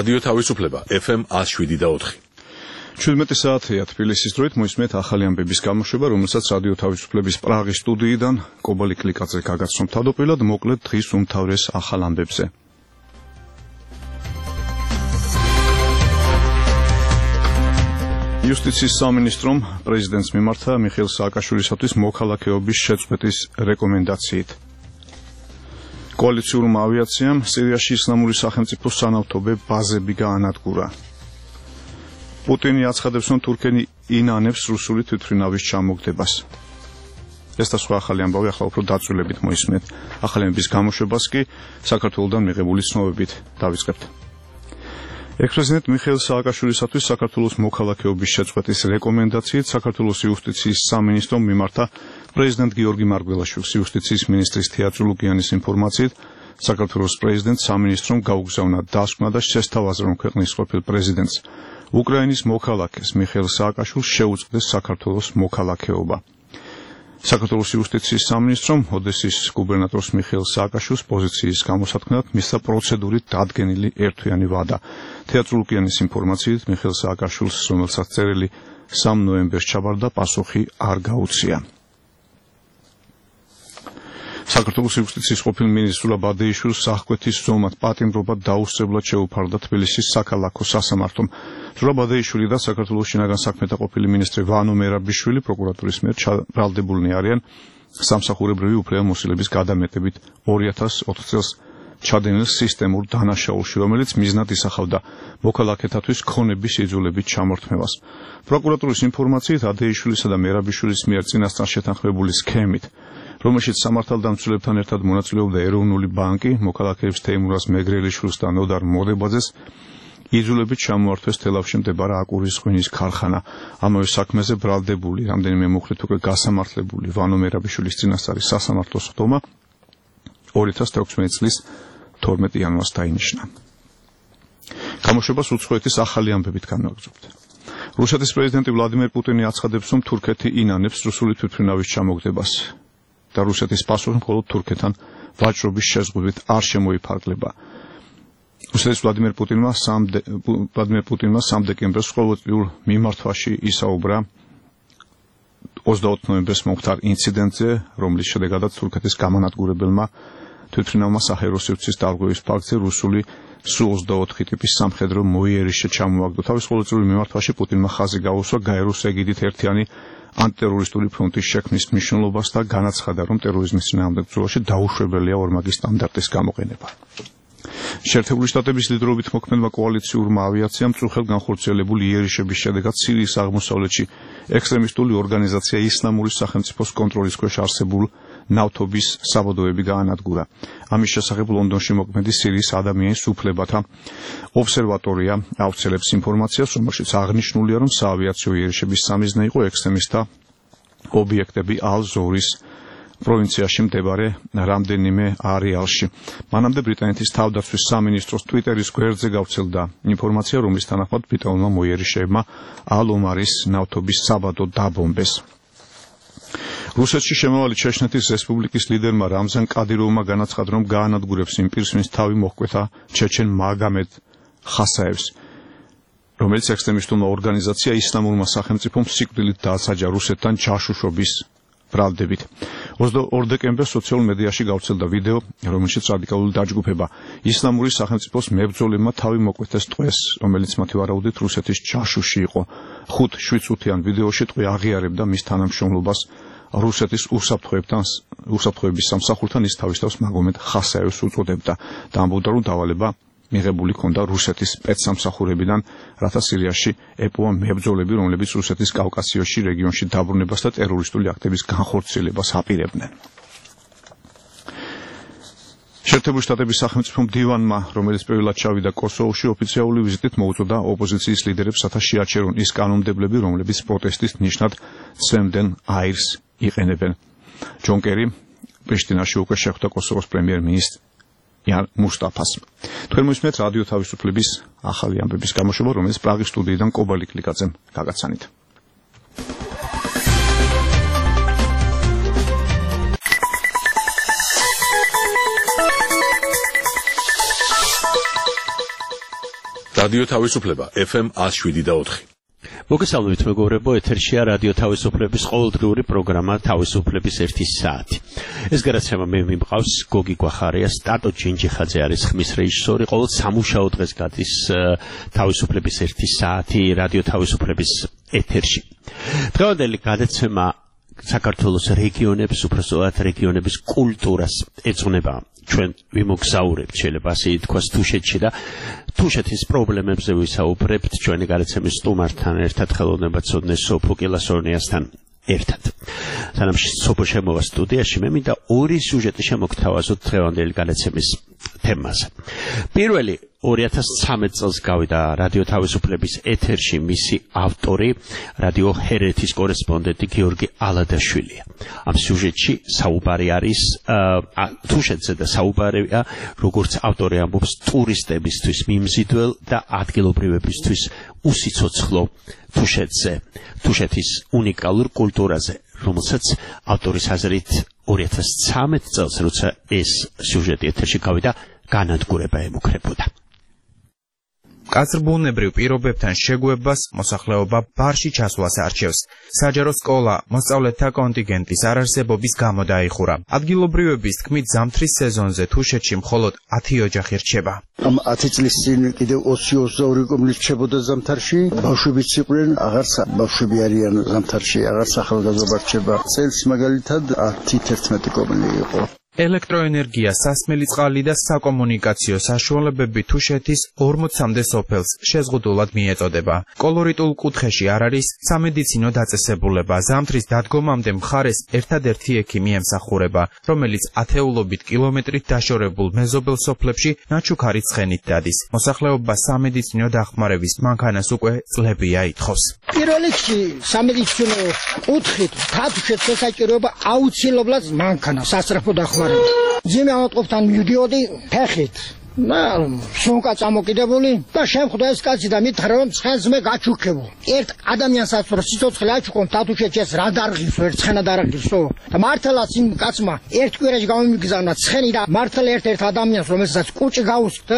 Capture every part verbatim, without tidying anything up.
რადიო თავისუფლება ეფ ემ one oh seven და four. ჩვიდმეტი საათია თბილისის დროით მოისმენთ ახალი ამბების გამოშვება, რომელსაც რადიო თავისუფლების პრაღის სტუდიიდან კობალი კლიკაძე გაგაცნობთ თავდაპირველად, მოკლედ დღის უმთავრეს ახალ ამბებზე. იუსტიციის სამინისტრომ პრეზიდენტს მიმართა მიხეილ სააკაშვილისათვის მოქალაქეობის შეწყვეტის რეკომენდაციით. კოალიციურმა ავიაციამ სირიაში ისლამური სახელმწიფოს სანავთობე ბაზები გაანადგურა. პუტინი აცხადებს, რომ თურქენი ინანებს რუსული თვითმფრინავის ჩამოგდებას. ეს და სხვა ახალი ამბავი ახლა უფრო დაწვრილებით მოისმენთ. ახალი ამბების გამოშვებას კი საქართველოსდან მიღებული ცნობებით დავიწყებთ. ექს-პრეზიდენტ მიხეილ სააკაშვილისათვის საქართველოს მოქალაქეობის შეწყვეტის რეკომენდაციით საქართველოს იუსტიციის სამინისტრომ მიმართა პრეზიდენტ გიორგი მარგველაშვილს. იუსტიციის მინისტრის თეატრო ლუკიანის ინფორმაციით, საქართველოს პრეზიდენტ სამინისტრომ გაუგზავნა დასკვნა და შესთავაზა, რომ ქვეყნის ყოფილ პრეზიდენტს უკრაინის მოქალაქეს მიხეილ სააკაშვილს შეუწყდეს საქართველოს მოქალაქეობა. საქართველოს იუსტიციის სამინისტრომ ოდესის გუბერნატორს მიხეილ სააკაშვილს პოზიციის გამოსათქმელად მისცა პროცედურით დადგენილი ერთთვიანი ვადა. თეატრო ლუკიანის ინფორმაციით, მიხეილ სააკაშვილს, რომელსაც წერილი სამ ნოემბერს ჩაბარდა, პასუხი არ გაუწია. საქართველოს იუსტიციის ყოფილ მინისტრ სულა ბადეიშვილს სახკვეთის ზომად პატიმრობა დაუსწრებლად შეუფარდა თბილისის საქალაქო სასამართლომ. სულა ბადეიშვილი და საქართველოს შინაგან საქმეთა ყოფილი მინისტრი ვანო მერაბიშვილი პროკურატურის მიერ ბრალდებულნი არიან სამსახურებრივი უფლებამოსილების გადამეტებით ორი ათას ოთხ წელს ჩადენილ სისტემურ დანაშაულში, რომელიც მიზნად ისახავდა მოქალაქეთათვის ქონების იძულებით ჩამორთმევას. პროკურატურის ინფორმაციით, ადეიშვილისა და მერაბიშვილის მიერ წინასწარ შეთანხმებული სქემით, რომელშიც სამართალდამცველებთან ერთად მონაწილეობდა ეროვნული ბანკი, მოქალაქეებს თეიმურაზ მეგრელიშვილს და ნოდარ მოდებაძეს იძულებით ჩამოართვეს თელავში მდებარე აკურის ღვინის ქარხანა. ამავე საქმეზე ბრალდებული, რამდენიმე მოხლით უკვე გასამართლებული ვანო მერაბიშვილის წინასწარი სასამართლოს ხდომა ორი ათას თექვსმეტი წლის თორმეტი იანვარს დაინიშნა. გამოშვებას უცხოეთის ახალი ამბებით განვაგრძობთ. რუსეთის პრეზიდენტი ვლადიმერ პუტინი აცხადებს, რომ თურქეთი ინანებს რუსული თვითმფრინავის ჩამოგდებას და რუსეთის პასუხი მხოლოდ თურქეთთან ვაჭრობის შეზღუდვით არ შემოიფარგლება. რუსეთის ვლადიმერ პუტინმა ვლადიმერ პუტინმა სამ დეკემბერს ყოველწლიურ მიმართვაში ისაუბრა ოცდაოთხ ნოემბერს მომხდარ ინციდენტზე, რომლის შედეგადაც თურქეთის გამანადგურებელმა თვითმფრინავმა საჰაერო სივრცის დარღვევის ფაქტზე რუსული სუ ოცდაოთხი ტიპის სამხედრო მოიერიშე ჩამოაგდო. თავის ყოველწლიურ მიმართვაში პუტინმა ხაზი გაუსვა გაეროს ეგიდით ერთიანი ანტიტერორისტული ფრონტის შექმნის მნიშვნელობას და განაცხადა, რომ ტერორიზმის წინააღმდეგ ბრძოლაში დაუშვებელია ორმაგი სტანდარტის გამოყენება. შეერთებული შტატების ლიდერობით მოქმედმა კოალიციურმა ავიაციამ წუხელ განხორციელებული იერიშების შედეგად სირიის აღმოსავლეთში ექსტრემისტული ორგანიზაცია ისლამური სახელმწიფოს კონტროლის ქვეშ არსებულ ნავთობის საბადოები გაანადგურა. ამის შესახებ ლონდონში მოქმედი სირიის ადამიანის უფლებათა ობსერვატორია ავრცელებს ინფორმაციას, რომელშიც აღნიშნულია, რომ საავიაციო იერიშების სამიზნე იყო ექსტრემისტთა ობიექტები ალ-ზორის პროვინციაში მდებარე რამდენიმე არეალში. მანამდე ბრიტანეთის თავდაცვის სამინისტროს ტვიტერის გვერდზე გავრცელდა ინფორმაცია, რომლის თანახმად ბრიტანულმა მოიერიშეებმა ალ-ომარის ნავთობის საბადო დაბომბეს. რუსეთში შემავალი ჩეჩნეთის რესპუბლიკის ლიდერმა რამზან კადიროვმა განაცხადა, რომ გაანადგურებს იმ პირს, ვინც თავი მოჰკვეთა ჩეჩენ მაგამედ ხასაევს, რომელიც ექსტრემისტულმა ორგანიზაცია ისლამურმა სახელმწიფომ სიკვდილით დაასაჯა რუსეთთან ჯაშუშობის ბრალდებით. ოცდაორ დეკემბერს სოციალურ მედიაში გავრცელდა ვიდეო, რომელშიც რადიკალური დაჯგუფება ისლამური სახელმწიფოს მებრძოლებმა თავი მოკვეთეს ტყვეს, რომელიც მათი ვარაუდით რუსეთის ჯაშუში იყო. ხუთ შვიდ წუთიან ვიდეოში ტყვე აღიარებდა მის თანამშრომლობას რუსეთის უსაფრთხოებთან უსაფრთხოების სამსახურთან, ის თავის თავს მაგომედ ხასაევს უწოდებდა და ამბობდა, რომ დავალება მიღებული ჰქონდა რუსეთის სპეცსამსახურებიდან, რათა სირიაში ეპოვა მებრძოლები, რომლებიც რუსეთის კავკასიოში რეგიონში დაბრუნებას და ტერორისტული აქტების განხორციელებას აპირებდნენ. შეერთებული შტატების სახელმწიფო მდივანმა, რომელიც პირველად ჩავიდა კოსოვოში, ოფიციალური ვიზიტით მოუწოდა ოპოზიციის ლიდერებს, რათა შეაჩერონ ის კანონმდებლები, რომლებიც პროტესტის ნიშნად ცემდნენ აირს იყენებენ. ჯონ კერი პრიშტინაში უკვე შეხვდა კოსოვოს პრემიერ-მინისტრ იან მუსტაფას. თქვენ მოისმენთ რადიო თავისუფლების ახალი ამბების გამოშვება, რომელიც პრაღის სტუდიიდან კობალი კლიკაძემ გაგაცანით. რადიო თავისუფლება F M one oh seven point four. მოგესალმებით მეგობრებო, ეთერშია რადიო თავისუფლების ყოველდღიური პროგრამა თავისუფლების ერთი საათი. ეს გადაცემა მე მიმყავს გოგი გვახარია, სტატო ჯინჯიხაძე არის ხმის რეჟისორი. ყოველ სამუშაო დღეს გადის თავისუფლების ერთი საათი რადიო თავისუფლების ეთერში. დღევანდელი გადაცემა საქართველოს რეგიონების, უბრალოდ რეგიონების კულტურას ეძღვნება. ჩვენ ვიმოგზაურებთ, შეიძლება ასე ითქვას, თუშეთში და თუშეთის პრობლემებზე ვისაუბრებთ ჩვენი გადაცემის სტუმართან ერთად, ხელოვნებაცოდნე სოფო კილასორნიასთან ერთად. სანამ სოფო შემოვა სტუდიაში, მე მინდა ორი სიუჟეტი შემოგთავაზოთ დღევანდელი გადაცემის თემაზე. პირველი ორი ათას ცხრამეტ წელს გავიდა რადიო თავისუფლების ეთერში მისი ავტორი, რადიო ჰერეთის კორესპონდენტი გიორგი ალადაშვილია. ამ სიუჟეტში საუბარი არის თუშეთზე და საუბარია, როგორც ავტორი ამბობს, ტურისტებისთვის მიმზიდველ და ადგილობრივებისთვის უსიცოცხლო თუშეთზე, თუშეთის უნიკალურ კულტურაზე, რომელსაც ავტორის აზრით ორი ათას ცხრამეტ წელს, როცა ეს სიუჟეტი ეთერში გავიდა, განადგურება ემუქრებოდა. კაცრბუნებრივ პირობებთან შეგუებას მოსახლეობა ბარში ჩასვლას არჩევს. საჯარო სკოლა მოსწავლეთა კონტინგენტის არარსებობის გამო დაიხურა. ადგილობრივების თქმით, ზამთრის სეზონზე თუშეთში მხოლოდ ათი ოჯახი რჩება. ამ ათი წლის წინ კიდევ ოცი ოცდაორი კომლი რჩებოდა ზამთარში, ბავშვებიც იყვნენ, აღარ ბავშვები არიან ზამთარში, აღარ ახალგაზრდა რჩება. წელს მაგალითად ათი თერთმეტი კომლი იყო. ელექტროენერგია, სასმელი წყალი და საკომუნიკაციო საშუალებები თუშეთის ორმოცამდე სოფელს შეზღუდულად მიეწოდება. კოლორიტულ კუთხეში არ არის სამედიცინო დაწესებულება. ზამთრის დადგომამდე მხარეს ერთადერთი ექიმი ემსახურება, რომელიც ათეულობით კილომეტრით დაშორებულ მეზობელ სოფლებში ნაჩუქარი ცხენით დადის. მოსახლეობა სამედიცინო დახმარების მანქანას უკვე წლებია ითხოვს. პირველ რიგში სამედიცინო კუთხით თათუშეთს ესაჭიროება აუცილებლად მანქანა, სასწრაფო დახმარება. ძიმე ავატყოფთან მივდიოდი ფეხით. და შონკა წამოკიდებული და შემხვდა ეს კაცი და მითხრა, რომ ცხენს მე გაჩუქებო. ერთ ადამიანსაც რო სიცოცხლე აჩუქონ თათუშეთში ეს რა დარღისო, ერთ ცხენა დარღისო. და მართალაც იმ კაცმა ერთ კვირაში გამომიგზავნა ცხენი და მართლა ერთ-ერთ ადამიანს, რომელსაც კუჭი გაუსკდა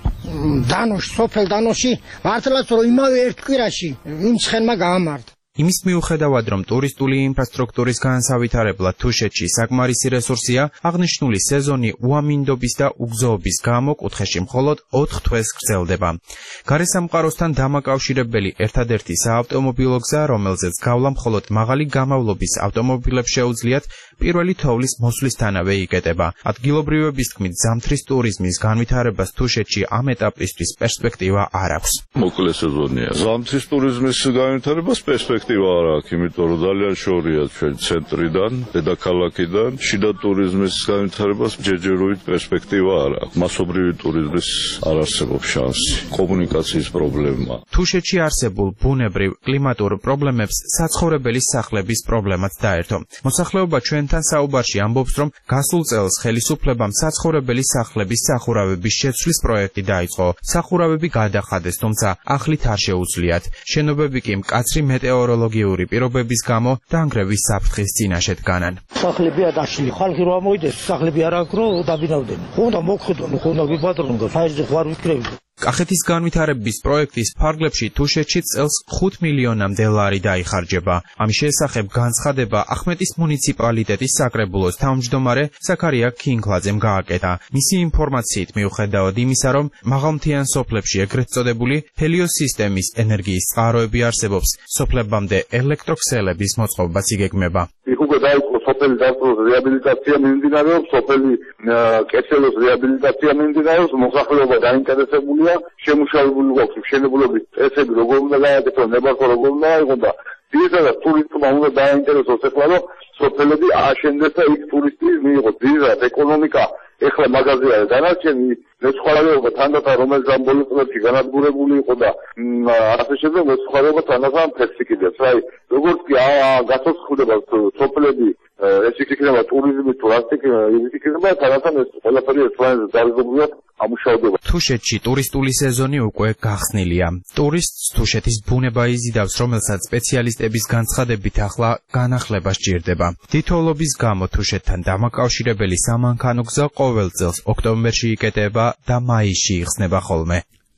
დანოში, სოფელ დანოში, მართლაც რომ იმავე ერთ კვირაში იმ ცხენმა გაამართა. იმის მიუხედავად, რომ ტურისტული ინფრასტრუქტურის განსავითარებლად თუშეთში საკმარისი რესურსია, აღნიშნული სეზონი უამინდობის და უგზოობის გამო კუთხეში მხოლოდ ოთხ თვეს გრძელდება. გარესამყაროსთან დამაკავშირებელი ერთადერთი საავტომობილო გზა, რომელზეც გავლა მხოლოდ მაღალი გამავლობის ავტომობილებს შეუძლიათ, პირველი თოვლის მოსვლისთანავე იკეტება. ადგილობრივების თქმით, ზამთრის ტურიზმის განვითარებას თუშეთში ამ ეტაპისთვის პერსპექტივა არ აქვს. მოკლე სეზონია. ზამთრის ტურიზმის განვითარებას პერსპექტივა არ აქვს, იმიტომ რომ ძალიან შორია ჩვენ ცენტრიდან, დედაქალაქიდან, შიდა ტურიზმის განვითარებას ჯერჯერობით პერსპექტივა არ აქვს. მასობრივი ტურიზმის არ არსებობს შანსი. კომუნიკაციის პრობლემა. თუშეთში არსებულ ბუნებრივ კლიმატურ პრობლემებს საცხოვრებელი სახლების პრობლემაც დაერთო. მოსახლეობა ჩვენთან საუბარში ამბობს, რომ გასულ წელს ხელისუფლებამ საცხოვრებელი სახლების სახურავების შეცვლის პროექტი დაიწყო. სახურავები გადახადეს, თუმცა ახლით არ შეუძლიათ. შენობები კი მკაცრი მეტეოროლოგიური პირობების გამო დანგრევის საფრთხის წინაშე დგანან. სახლები ადაშლი, ხალხი რო ამოიდეს, სახლები არ აქვს, რომ დაბინავდნენ. ხონდა მოხდონ, ხონდა ვიპატრონო, ფაიზზე ხوار ვიკრები. კახეთის განვითარების პროექტის ფარგლებში თუშეთში წელს ხუთ მილიონამდე ლარი დაიხარჯება. ამის შესახებ განცხადება ახმეტის მუნიციპალიტეტის საკრებულოს თავმჯდომარე ზაქარია ქინგლაძემ გააკეთა. მისი ინფორმაციით, მიუხედავად იმისა, რომ მაღალმთიან სოფლებში ეგრეთ წოდებული ჰელიოსისტემის ენერგიის წყაროები არსებობს, სოფლებამდე ელექტროქსელების მოწყობაც იგეგმება. უკვე დაიწყო სოფელი დასწროს რეაბილიტაცია მიმდინარეობს, სოფელი კესელოს რეაბილიტაცია მიმდინარეობს, მოსახლეობა დაინტერესებულია, შემუშავებული გვაქვს მშენებლობის წესები, როგორ უნდა გააკეთოს, ნებართვა როგორ უნდა აიღოს და ძირითადად ტურისტმა უნდა დაინტერესოს ეხლა, რომ სოფელები ააშენდეს და იქ ტურისტი მიიღოს. ძირითადად ეკონომიკა ეხლა მაგაზე არის დანარჩენი მეცხოველეობა თანდათან, რომელიც ამ ბოლო წლებში განადგურებული იყო და ასე შემდეგ მეცხოველეობა თანდათან ფექსი კიდეც. აი, როგორც კი გასოცხვდება სოფლები, ეს იქნება ტურიზმი, თუ რა იქნება, თანდათან ეს ყველაფერი ერთმანეთს დარიგებულია ამუშავდება. თუშეთში ტურისტული სეზონი უკვე გახსნილია. ტურისტს თუშეთის ბუნება იზიდავს, რომელსაც სპეციალისტების განცხადებით ახლა განახლება სჭირდება. თითოეულობის გამო თუშეთთან დამაკავშირებელი სამანქანო გზა ყოველ წელს ოქტომბერში იკეტება და მაისში იხსნება ხოლმე.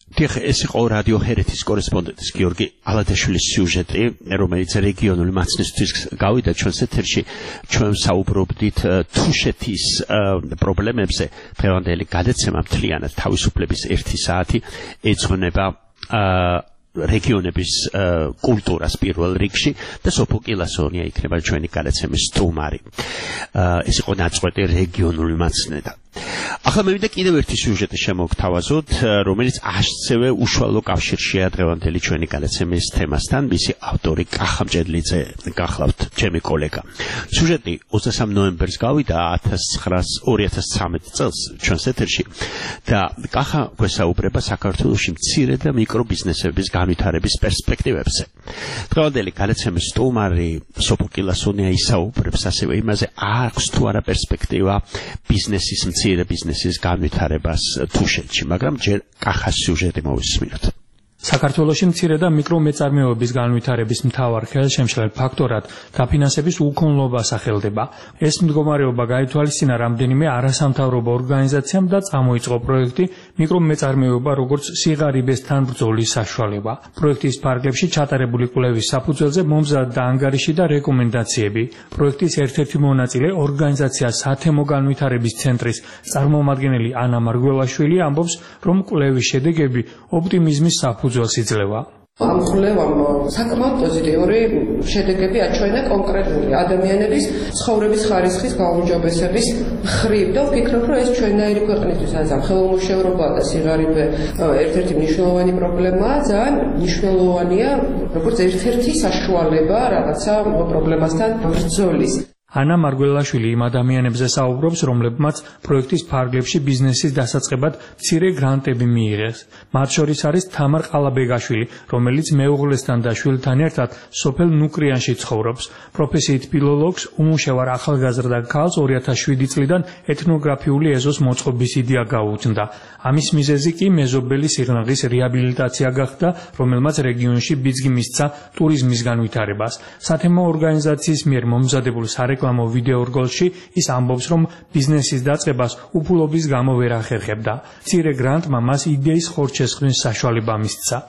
დიახ, ეს იყო რადიო ჰერეთის კორესპონდენტის გიორგი ალადაშვილის სიუჟეტი, რომელიც რეგიონული მაცნისთვის გავიდა ჩვენს ეთერში. ჩვენ საუბრობდით თუშეთის პრობლემებზე. დღევანდელი გადაცემა მთლიანად თავისუფლების ერთი საათი ეძღვნება რეგიონების კულტურას პირველ რიგში და სოფო კილასონია იქნება ჩვენი გადაცემის სტუმარი. ეს იყო ნაწყვეტი რეგიონული მაცნედა. ახლა მე მინდა კიდევ ერთი სიუჟეტი შემოგთავაზოთ, რომელიც ასევე უშუალო კავშირშია დღევანდელი ჩვენი გადაცემის თემასთან. მისი ავტორი კახა მჭედლიძე გახლავთ, ჩემი კოლეგა. სიუჟეტი ოცდასამ ნოემბერს გავიდა ორი ათას ცხრამეტი წელს ჩვენს ეთერში და კახა გვესაუბრება საქართველოში მცირე და მიკრო ბიზნესების განვითარების პერსპექტივებზე. დღევანდელი გადაცემის სტუმარი სოფო კილასონია ისაუბრებს ასევე იმაზე, აქვს თუ არა პერსპექტივა ბიზნესის მცირე ბიზნესის განვითარებას თუშეთში, მაგრამ ჯერ კახას სიუჟეტი მოვისმინოთ. საქართველოში მცირე და მიკრო მეწარმეობების განვითარების მთავარ ხელშემშლელ ფაქტორად დაფინანსების უქონლობა სახელდება. ეს მდგომარეობა გაითვალისწინა რამდენიმე არასამთავრობო ორგანიზაციამ და წამოიწყო პროექტი მიკრო მეწარმეობა როგორც სიღარიბესთან ბრძოლის საშუალება. პროექტის ფარგლებში ჩატარებული კვლევის საფუძველზე მომზადდა ანგარიში და რეკომენდაციები. პროექტის ერთ-ერთი მონაწილე ორგანიზაცია სათემო განვითარების ცენტრის წარმომადგენელი ანა მარგველაშვილი ამბობს, რომ კვლევის შედეგები ოპტიმიზმის საფუძველს იძლევა. ამ კვლევამ საკმაოდ პოზიტიური შედეგები აჩვენა კონკრეტული ადამიანების ცხოვრების ხარისხის გაუმჯობესების მხრივ და ვფიქრობ, რომ ეს ჩვენნაირი ქვეყნისთვის ამ ხელმოშევრობა და სიღარიბე ერთ-ერთი მნიშვნელოვანი პრობლემაა, ძალიან მნიშვნელოვანია როგორც ერთ-ერთი საშუალება რაღაცა პრობლემასთან ბრძოლის. ანა მარგველაშვილი იმ ადამიანებზე საუბრობს, რომლებმაც პროექტის ფარგლებში ბიზნესის დასაწყებად მცირე გრანტები მიიღეს. მათ შორის არის თამარ ყალაბეგაშვილი, რომელიც მეუღლესთან და შვილთან ერთად სოფელ ნუკრიანში ცხოვრობს. პროფესიით ფილოლოგს, უმუშევარ ახალგაზრდა ქალს ორი ათას შვიდი წლიდან ეთნოგრაფიული ეზოს მოწყობის იდეა გაუჩნდა. ამის მიზეზი კი მეზობელი სიღნაღის რეაბილიტაცია გახდა, რომელმაც რეგიონში ბიძგი მისცა ტურიზმის განვითარებას. სათემო ორგანიზაციის მიერ მომზადებულ სარეკლამო ვიდეორგოლში ის ამბობს, რომ ბიზნესის დაწყებას უფულობის გამო ვერ ახერხებდა. მცირე გრანტმა მას იდეის ხორჩესხმის საშუალება მისცა.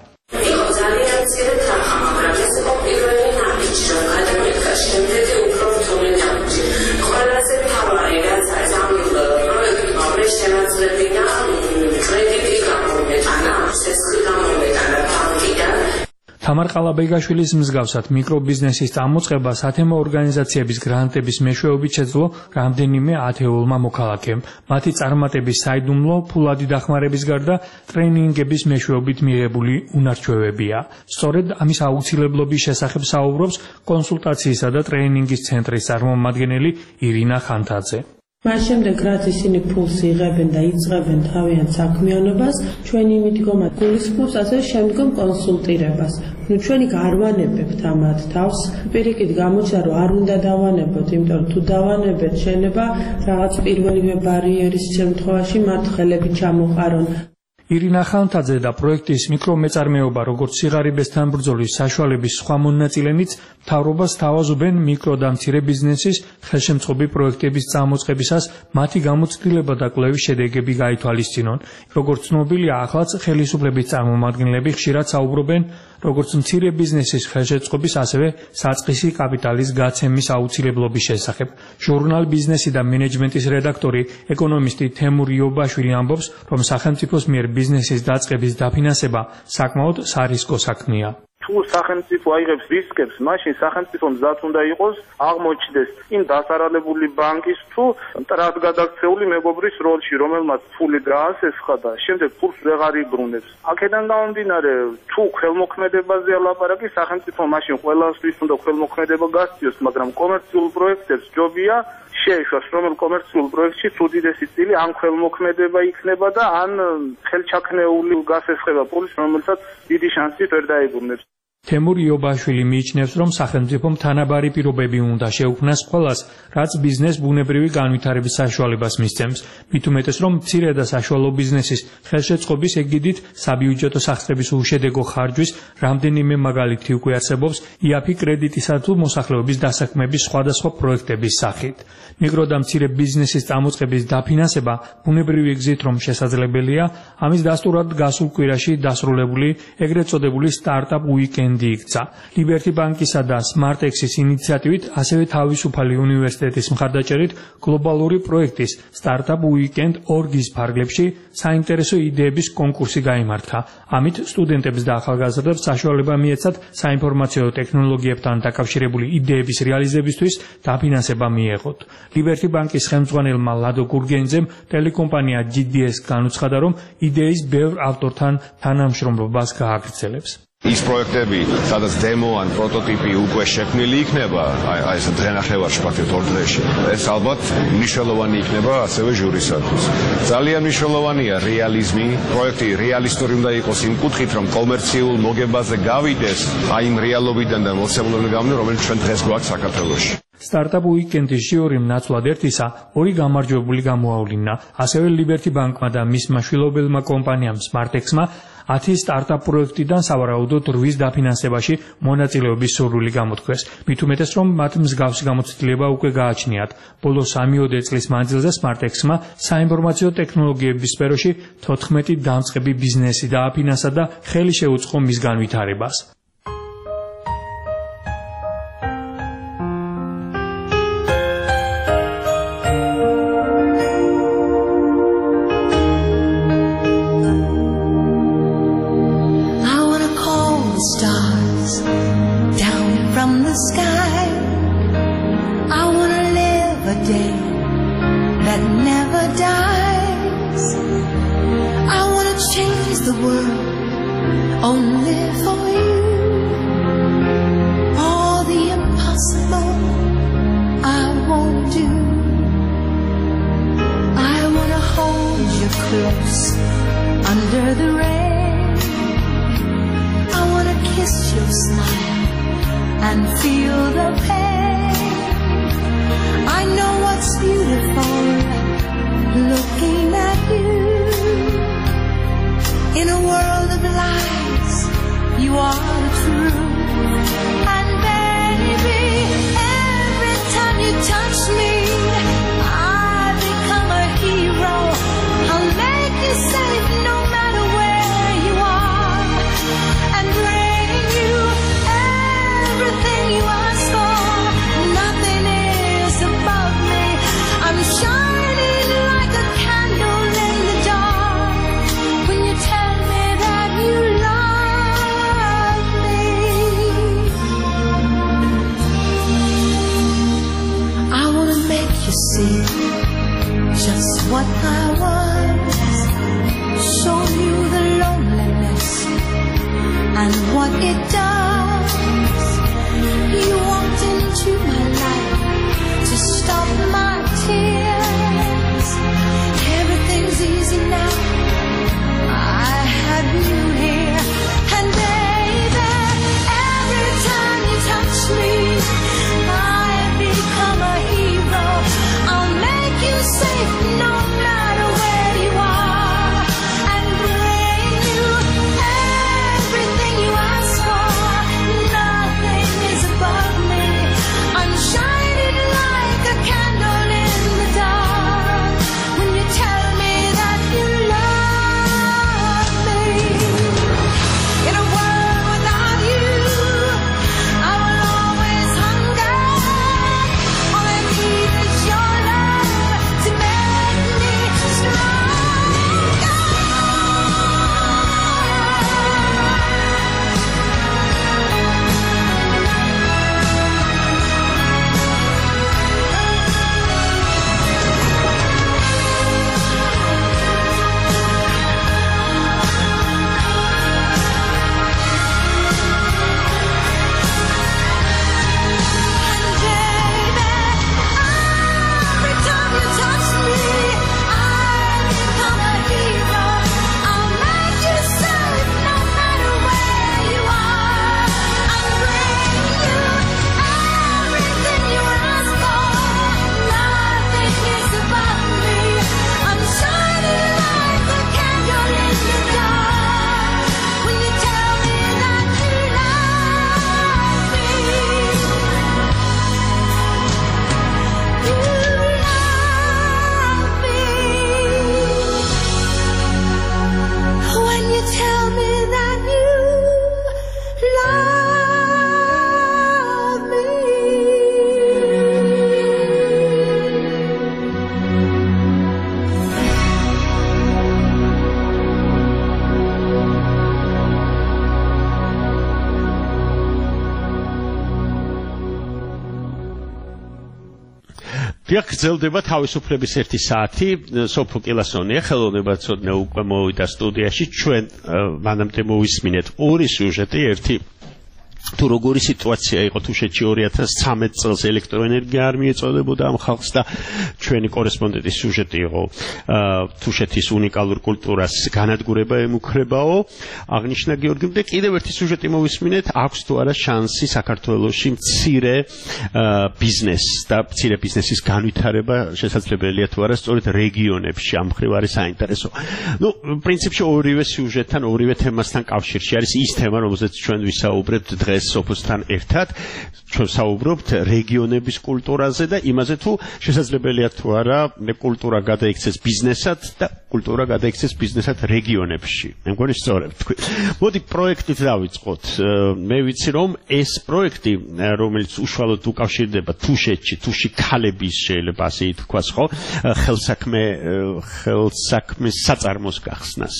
თამარ ყალაბეგაშვილის მსგავსად მიკრობიზნესის წამოწყება სათემო ორგანიზაციების გრანტების მეშვეობით შეძლო რამდენიმე ათეულმა მოქალაქემ. მათი წარმატების საიდუმლო ფულადი დახმარების გარდა ტრეინინგების მეშვეობით მიღებული უნარჩვევებია. სწორედ ამის აუცილებლობის შესახებ საუბრობს კონსულტაციისა და ტრეინინგის ცენტრის წარმომადგენელი ირინა ხანთაძე. მას შემდეგ, რაც ისინი ფულს იღებენ და იწყებენ თავიანთ საქმიანობას, ჩვენი მიდგომა გულისხმობს ასევე შემდგომ კონსულტირებას. ნუ ჩვენი გარვანებებთ ამათ თავს. პირიქით გამოჩნდა, რომ არ უნდა დავანებოთ, იმიტომ რომ თუ დავანებეთ, შეიძლება რაღაც პირველივე ბარიერის შემთხვევაში მათ ხელები ჩამოყარონ. ირინა ხანთაძე და პროექტის მიკრომეწარმეობა როგორც სიღარიბესთან ბრძოლის საშუალების სხვა მონაწილენიც მთავრობას თავაზობენ მიკრო და მცირე ბიზნესის ხელშემწყობი პროექტების წამოწყებისას მათი გამოცდილება და კვლევის შედეგები გაითვალისწინონ. როგორც ცნობილია, ახლაც ხელისუფლების წარმომადგენლები ხშირად საუბრობენ როგორც მცირე ბიზნესის ხელშეწყობის, ასევე საწყისი კაპიტალის გაცემის აუცილებლობის შესახებ. ჟურნალ ბიზნესი და მენეჯმენტის რედაქტორი, ეკონომისტი თემურ იობაშვილი ამბობს, რომ სახელმწიფოს მიერ ბიზნესის დაწყების დაფინანსება საკმაოდ სარისკო საქმეა. თუ სახელმწიფო აიღებს რისკებს, მაშინ სახელმწიფო მზად უნდა იყოს აღმოჩნდეს იმ დასარალებული ბანკის თუ მტრად გადაქცეული მეგობრის როლში, რომელმაც ფული დაასესხა და შემდეგ ფულს ვეღარ იბრუნებს. აქედან გამომდინარე, თუ ხელმოქმედებაზეა ლაპარაკი, სახელმწიფო მაშინ ყველასთვის უნდა ხელმოქმედება გასწიოს, მაგრამ კომერციულ პროექტებს ჯობია შეეშვას, რომელ კომერციულ პროექტში თუ უდიდესი წილი ან ხელმოქმედება იქნება და ან ხელჩაქნეული გასესხება ფულის, რომელსაც დიდი შანსით ვერ დაიბრუნებს. თემურ იობაშვილი მიიჩნევს, რომ სახელმწიფომ თანაბარი პირობები უნდა შეუქმნას ყველას, რაც ბიზნეს ბუნებრივი განვითარების საშუალებას მისცემს. მით უმეტეს, რომ მცირე და საშუალო ბიზნესის ხელშეწყობის ეგიდით საბიუჯეტო სახსრების უშედეგო ხარჯვის რამდენიმე მაგალითი უკვე არსებობს იაფი კრედიტისა თუ მოსახლეობის დასაქმების სხვადასხვა პროექტების სახით. მიკრო და მცირე ბიზნესის წამოწყების დაფინანსება ბუნებრივი გზით რომ შესაძლებელია, ამის დასტურად გასულ კვირაში დასრულებული ეგრეთ წოდებული სტარტაპ უიკენდი იქცა. ლიბერტი ბანკისა და SmartX-ის ინიციატივით, ასევე თავისუფალი უნივერსიტეტის მხარდაჭერით გლობალური პროექტის სტარტაპ უიკენდ ორგის ფარგლებში საინტერესო იდეების კონკურსი გაიმართა. ამით სტუდენტებს და ახალგაზრდებს საშუალება მიეცათ საინფორმაციო ტექნოლოგიებთან დაკავშირებული იდეების რეალიზებისთვის დაფინანსება მიეღოთ. ლიბერტი ბანკის ხელმძღვანელმა ლადო გურგენძემ ტელეკომპანია ჯი დი ეს განუცხადა, რომ იდეის ბევრ ავტორთან თანამშრომლობას გააგრძელებს. ის პროექტები, სადაც დემო ან პროტოტიპი უკვე შექმნილი იქნება, აი ეს დღენახევარში ფაქტობრივად ორ დღეში. ეს ალბათ მნიშვნელოვანი იქნება ასევე ჟურისათვის. ძალიან მნიშვნელოვანია რეალიზმი, პროექტი რეალისტური უნდა იყოს იმ კუთხით, რომ კომერციულ მოგებაზე გავიდეს აი იმ რეალობიდან და მოცემულობიდან გამომდინარე, რომელიც ჩვენ დღეს გვაქვს საქართველოში. სტარტაპ უიკენდის ჟიურიმ ნაცვლად ერთისა ორი გამარჯვებული გამოავლინა. ასევე ლიბერტი ბანკმა და მისმა შვილობილმა კომპანიამ SmartX-მა ათი სტარტაპ პროექტიდან სავარაუდოდ რვის დაფინანსებაში მონაწილეობის სურვილი გამოთქვეს. მით უმეტეს, რომ მათ მსგავსი გამოცდილება უკვე გააჩნიათ. ბოლო სამიოდე წლის მანძილზე SmartX-მა საინფორმაციო ტექნოლოგიების სფეროში თოთხმეტი დამწყები ბიზნესი დააფინანსა და ხელი შეუწყო მის განვითარებას. Shining like a candle დიახ, გრძელდება თავისუფლების ერთი საათი. სოფო კილასონია, ხელოვნებაცოდნე უკვე მოვიდა სტუდიაში. ჩვენ მანამდე მოვისმინეთ ორი სიუჟეტი, ერთი თუ როგორი სიტუაცია იყო თუშეთში ორი ათას ცხრამეტ წელს ელექტროენერგია არ მიეწოდებოდა ამ ხალხს და ჩვენი კორესპონდენტის სიუჟეტი იყო თუშეთის უნიკალურ კულტურას განადგურება ემუქრებაო, აღნიშნა გიორგიმ და კიდევ ერთი სიუჟეტი მოვისმინეთ, აქვს თუ არა შანსი საქართველოში მცირე ბიზნესს და მცირე ბიზნესის განვითარება შესაძლებელია თუ არა სწორედ რეგიონებში, ამ მხრივ არის საინტერესო. ნუ პრინციპში ორივე სიუჟეტთან, ორივე თემასთან კავშირში არის ის თემა, რომელზეც ჩვენ ვისაუბრებთ დღეს სოფოსთან ერთად. ჩვენ საუბრობთ რეგიონების კულტურაზე და იმაზე თუ შესაძლებელია თუ არა კულტურა გადაიქცეს ბიზნესად და კულტურა გადაიქცეს ბიზნესად რეგიონებში. მე მგონი სწორად თქვი. მოდი პროექტით დავიწყოთ. მე ვიცი რომ ეს პროექტი, რომელიც უშუალოდ უკავშირდება თუშეთში, თუში ქალების შეიძლება ასე ითქვას, ხო, ხელსაქმე ხელსაქმის საწარმოს გახსნას.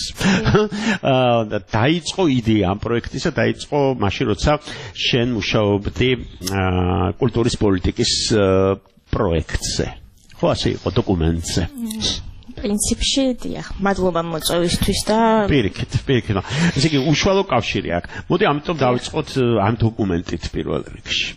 და დაიწყო იდეა ამ პროექტისა, დაიწყო მაშინ როცა შენ მუშაობდი კულტურის პოლიტიკის პროექტზე. ხო, ასე იყო დოკუმენტზე. პრინციპში დიახ, მადლობა მოწვევისთვის და პირიქით, პირიქით. ესე იგი უშუალო კავშირი აქვს. მოდი ამიტომ დავიწყოთ ამ დოკუმენტით პირველ რიგში.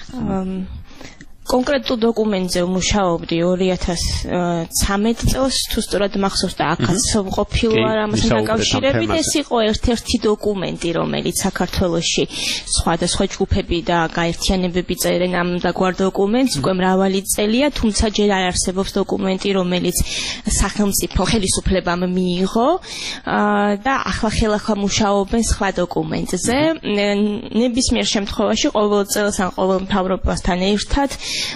კონკრეტულ დოკუმენტზე ვმუშაობდი ორი ათას ცხრამეტ წელს, თუ სწორად მახსოვს და აქაც ყოფილა ამასთან დაკავშირებით. ეს იყო ერთ-ერთი დოკუმენტი, რომელიც საქართველოში სხვადასხვა ჯგუფები და გაერთიანებები წერენ ამ დაგვარ დოკუმენტს, უკვე მრავალი წელია, თუმცა ჯერ არ არსებობს დოკუმენტი, რომელიც სახელმწიფო ხელისუფლებამ მიიღო და ახლა-ხელახლა მუშაობენ სხვა დოკუმენტზე. ნებისმიერ შემთხვევაში ყოველ წელს ან ყოველ მთავრობასთან ერთად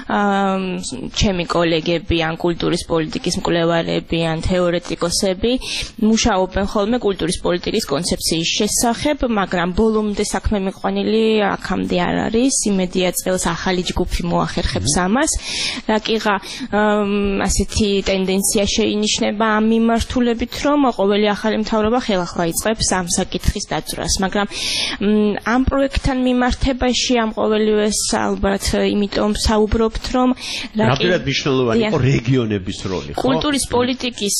ჩემი კოლეგები ან კულტურის პოლიტიკის მკვლევარები ან თეორეტიკოსები მუშაობენ ხოლმე კულტურის პოლიტიკის კონცეფციის შესახებ, მაგრამ ბოლომდე საქმე მიყვანილი აქამდე არ არის. იმედია წელს ახალი ჯგუფი მოახერხებს ამას. რაკიღა ასეთი ტენდენცია შეინიშნება ამ მიმართულებით, რომ ყოველი ახალი მთავრობა ხელახლა იწყებს ამ საკითხის დაძვრას, მაგრამ ამ პროექტთან მიმართებაში ამ ყოველივეს ალბათ იმიტომ საუბრობთ, რომ რამდენად მნიშვნელოვანი იყო რეგიონების როლი, ხო? კულტურის პოლიტიკის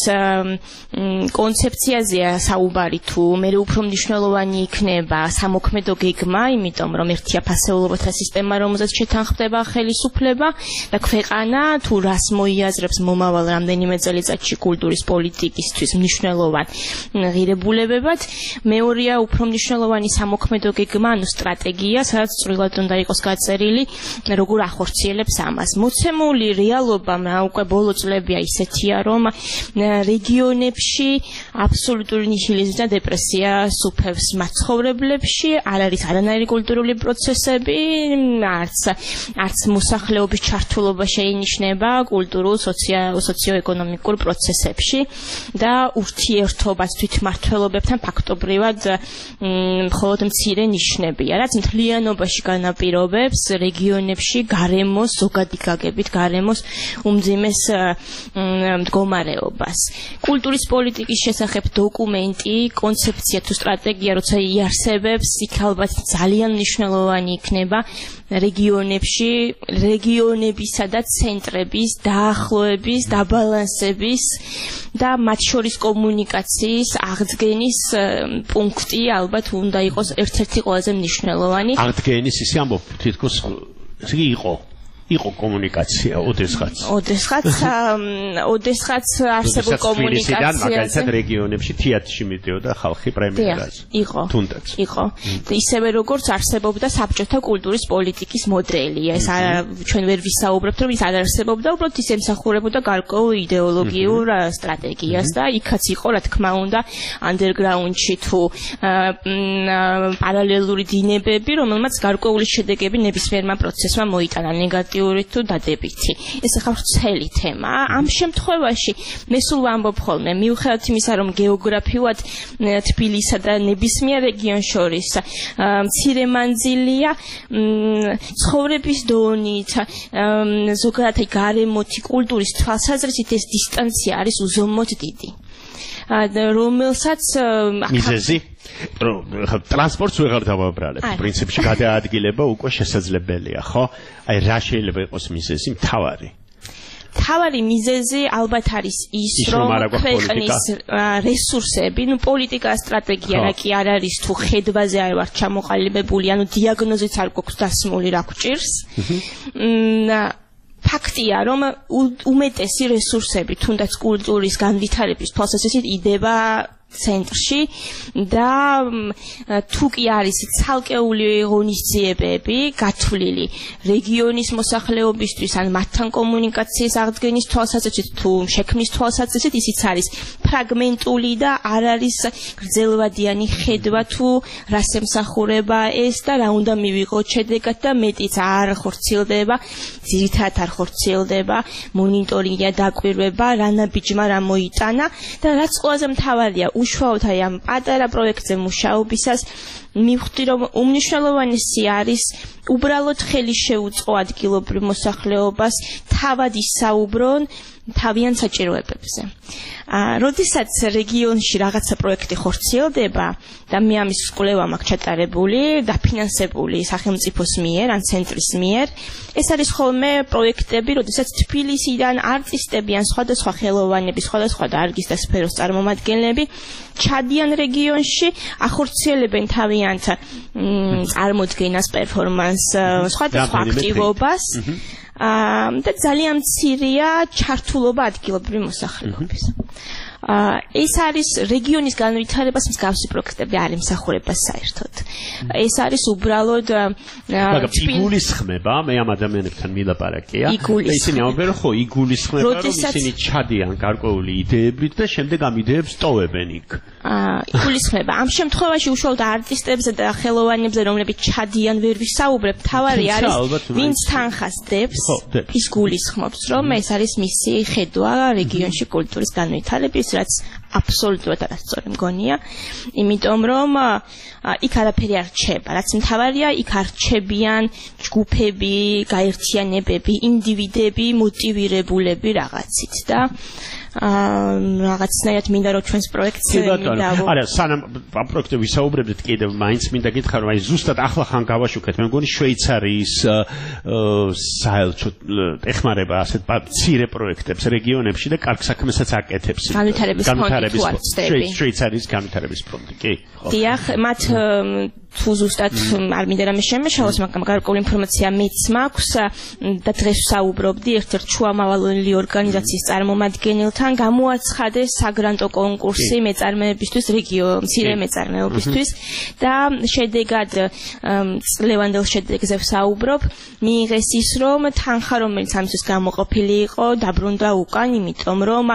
კონცეფციაზეა საუბარი თუ მე უფრო მნიშვნელოვანი იქნება სამოქმედო გეგმა, იმიტომ რომ ერთია ფასეულობათა სისტემა, რომელზეც შეთანხმდება ხელისუფლება და ქვეყანა თუ რას მოიაზრებს მომავალ რამდენიმე წელიწადში კულტურის პოლიტიკისთვის მნიშვნელოვან ღირებულებებად, მეორეა უფრო მნიშვნელოვანი სამოქმედო გეგმა, ანუ სტრატეგია, სადაც წვრილად უნდა იყოს გაწერილი როგორ ახორციელებს ამას. მოცემული რეალობა უკვე ბოლო წლებია ისეთია, რომ რეგიონებში აბსოლუტური ნიჰილიზმი და დეპრესია სუფევს მაცხოვრებლებში, არ არის არანაირი კულტურული პროცესები, არც არც მოსახლეობის ჩართულობა შეინიშნება კულტურულ სოციო-ეკონომიკურ პროცესებში და ურთიერთობაც თვითმმართველობებთან ფაქტობრივად მხოლოდ მცირე ნიშნებია, რაც მთლიანობაში განაპირობებს რეგიონებში გარემოს ზოგადი გაგებით გარემოს უმძიმეს მდგომარეობას. კულტურის პოლიტიკის შესახებ დოკუმენტი, კონცეფცია თუ სტრატეგია, როცა იარსებებს, იქ ალბათ ძალიან მნიშვნელოვანი იქნება რეგიონებში, რეგიონებისა და ცენტრების დაახლოების, დაბალანსების და მათ შორის კომუნიკაციის აღდგენის პუნქტი ალბათ უნდა იყოს ერთ-ერთი ყველაზე მნიშვნელოვანი. აღდგენის ისე ამბობ თითქოს ესე იყო იყო კომუნიკაცია ოდესღაც. ოდესღაც ოდესღაც არსებულ კომუნიკაციაზე. მაგალითად რეგიონებში თეატრში მიდიოდა ხალხი პრემიერაზე. იყო. თუნდაც. იყო. ისევე როგორც არსებობდა საბჭოთა კულტურის პოლიტიკის მოდელი. ეს ჩვენ ვერ ვისაუბრებთ, რომ ის არ არსებობდა, უბრალოდ ის ემსახურებოდა გარკვეულ იდეოლოგიურ სტრატეგიას და იქაც იყო, რა თქმა უნდა, ანდერგრაუნდში თუ პარალელური დინებები, რომელმაც გარკვეული შედეგები ნებისმიერმა პროცესმა მოიტანა ნეგატიურად თუ დადებითი. ეს ახლა ვრცელი თემაა. ამ შემთხვევაში მე სულ ვამბობ ხოლმე, მიუხედავად იმისა, რომ გეოგრაფიულად თბილისსა და ნებისმიერ რეგიონს შორის მცირე მანძილია, ცხოვრების დონით, ზოგადად გარემოთი, კულტურის თვალსაზრისით ეს დისტანცია არის უზომოდ დიდი. რომელსაც მიზეზი ტრანსპორტს ვეღარ დავაბრალებ. პრინციპში გადაადგილება უკვე შესაძლებელია, ხო? აი რა შეიძლება იყოს მიზეზი მთავარი? თავარი მიზეზი ალბათ არის ის, რომ ქვეყნის რესურსები, ну პოლიტიკა, სტრატეგია რა კი არ არის თუ ხედვაზე არ ვარ ჩამოყალიბებული, ანუ დიაგნოზიც არ გვაქვს დასმული რა გვჭირს. ფაქტია, რომ უმეტესი რესურსები, თუნდაც კულტურის განვითარების თვალსაზრისით იდება ცენტრში და თუ კი არის ცალკეული ღონისძიებები გათვლილი რეგიონის მოსახლეობისთვის ან მათთან კომუნიკაციის აღდგენის თვალსაზრისით თუ შექმნის თვალსაზრისით ისიც არის ფრაგმენტული და არ არის გრძელვადიანი ხედვა თუ რას ემსახურება ეს და რა უნდა მივიღოთ შედეგად და მეტიც არ ხორციელდება ძირითადად არ ხორციელდება მონიტორინგი და დაკვირვება რა ნაბიჯმა რა მოიტანა და რაც ყველაზე მთავარია უშუალოდ აი ამ პატარა პროექტზე მუშაობისას მივხვდი რომ უმნიშვნელოვანესი არის უბრალოდ ხელი შეუწყო ადგილობრივ მოსახლეობას თავად ისაუბრონ თავიანთ საჭიროებებზე. როდესაც რეგიონში რაღაცა პროექტი ხორციელდება და მე ამის კვლევა მაქვს ჩატარებული, დაფინანსებული სახელმწიფოს მიერ ან ცენტრის მიერ, ეს არის ხოლმე პროექტები, როდესაც თბილისიდან არტისტები ან სხვადასხვა ხელოვანები, სხვადასხვა დარგის და სფეროს წარმომადგენლები ჩადიან რეგიონში, ახორციელებენ თავიანთ წარმოდგენას, პერფორმანსს, სხვადასხვა აქტივობას. და ძალიან მცირეა ჩართულობა ადგილობრივი მოსახლეობის. ეს არის რეგიონის განვითარებას მსგავსი პროექტები არ ემსახურება საერთოდ. ეს არის უბრალოდ იგულისხმება, მე ამ ადამიანებთან მილაპარაკია. ისინი ამბობენ, ხო, იგულისხმება, რომ ისინი ჩადიან გარკვეული იდეებით და შემდეგ ამ იდეებს ტოვებენ იქ. იგულისხმება. ამ შემთხვევაში უშუალოდ არტისტებზე და ხელოვანებზე, რომლებიც ჩადიან, ვერ ვისაუბრებ, თავარი არის, ვინც თანხას დებს, ის გულისხმობს, რომ ეს არის მისი ხედვა რეგიონში კულტურის განვითარების რაც აბსოლუტურად არასწორი მგონია, იმიტომ რომ იქ არაფერი არ რჩება, რაც მთავარია, იქ არ რჩებიან ჯგუფები, გაერთიანებები, ინდივიდები, მოტივირებულები რაღაცით და რაღაცნაირად მინდა რომ ჩვენს პროექტს მიდავო. არა, სანამ ამ პროექტზე ვისაუბრებდით კიდევ მაინც მინდა გითხრა რომ აი ზუსტად ახლა ხან გავაშუქეთ, მე მგონი შვეიცარიის საელჩო ეხმარება ასეთ მცირე პროექტებს რეგიონებში და კარგ საქმესაც აკეთებს. განვითარების ფონდი შვეიცარიის განვითარების ფონდი, კი. დიახ, მათ თუ ზუსტად არ მინდა რამე შემეშალოს, მაგრამ გარკვეული ინფორმაცია მეც მაქვს და დღეს ვსაუბრობდი ერთ-ერთ შუამავალონელი ორგანიზაციის წარმომადგენელთან, გამოაცხადეს საგრანტო კონკურსი მეწარმეებისთვის, რეგიო მცირე მეწარმეობისთვის და შედეგად წლევანდელ შედეგზე ვსაუბრობ, მიიღეს ის, რომ თანხა, რომელიც ამისთვის გამოყოფილი იყო, დაბრუნდა უკან, იმიტომ რომ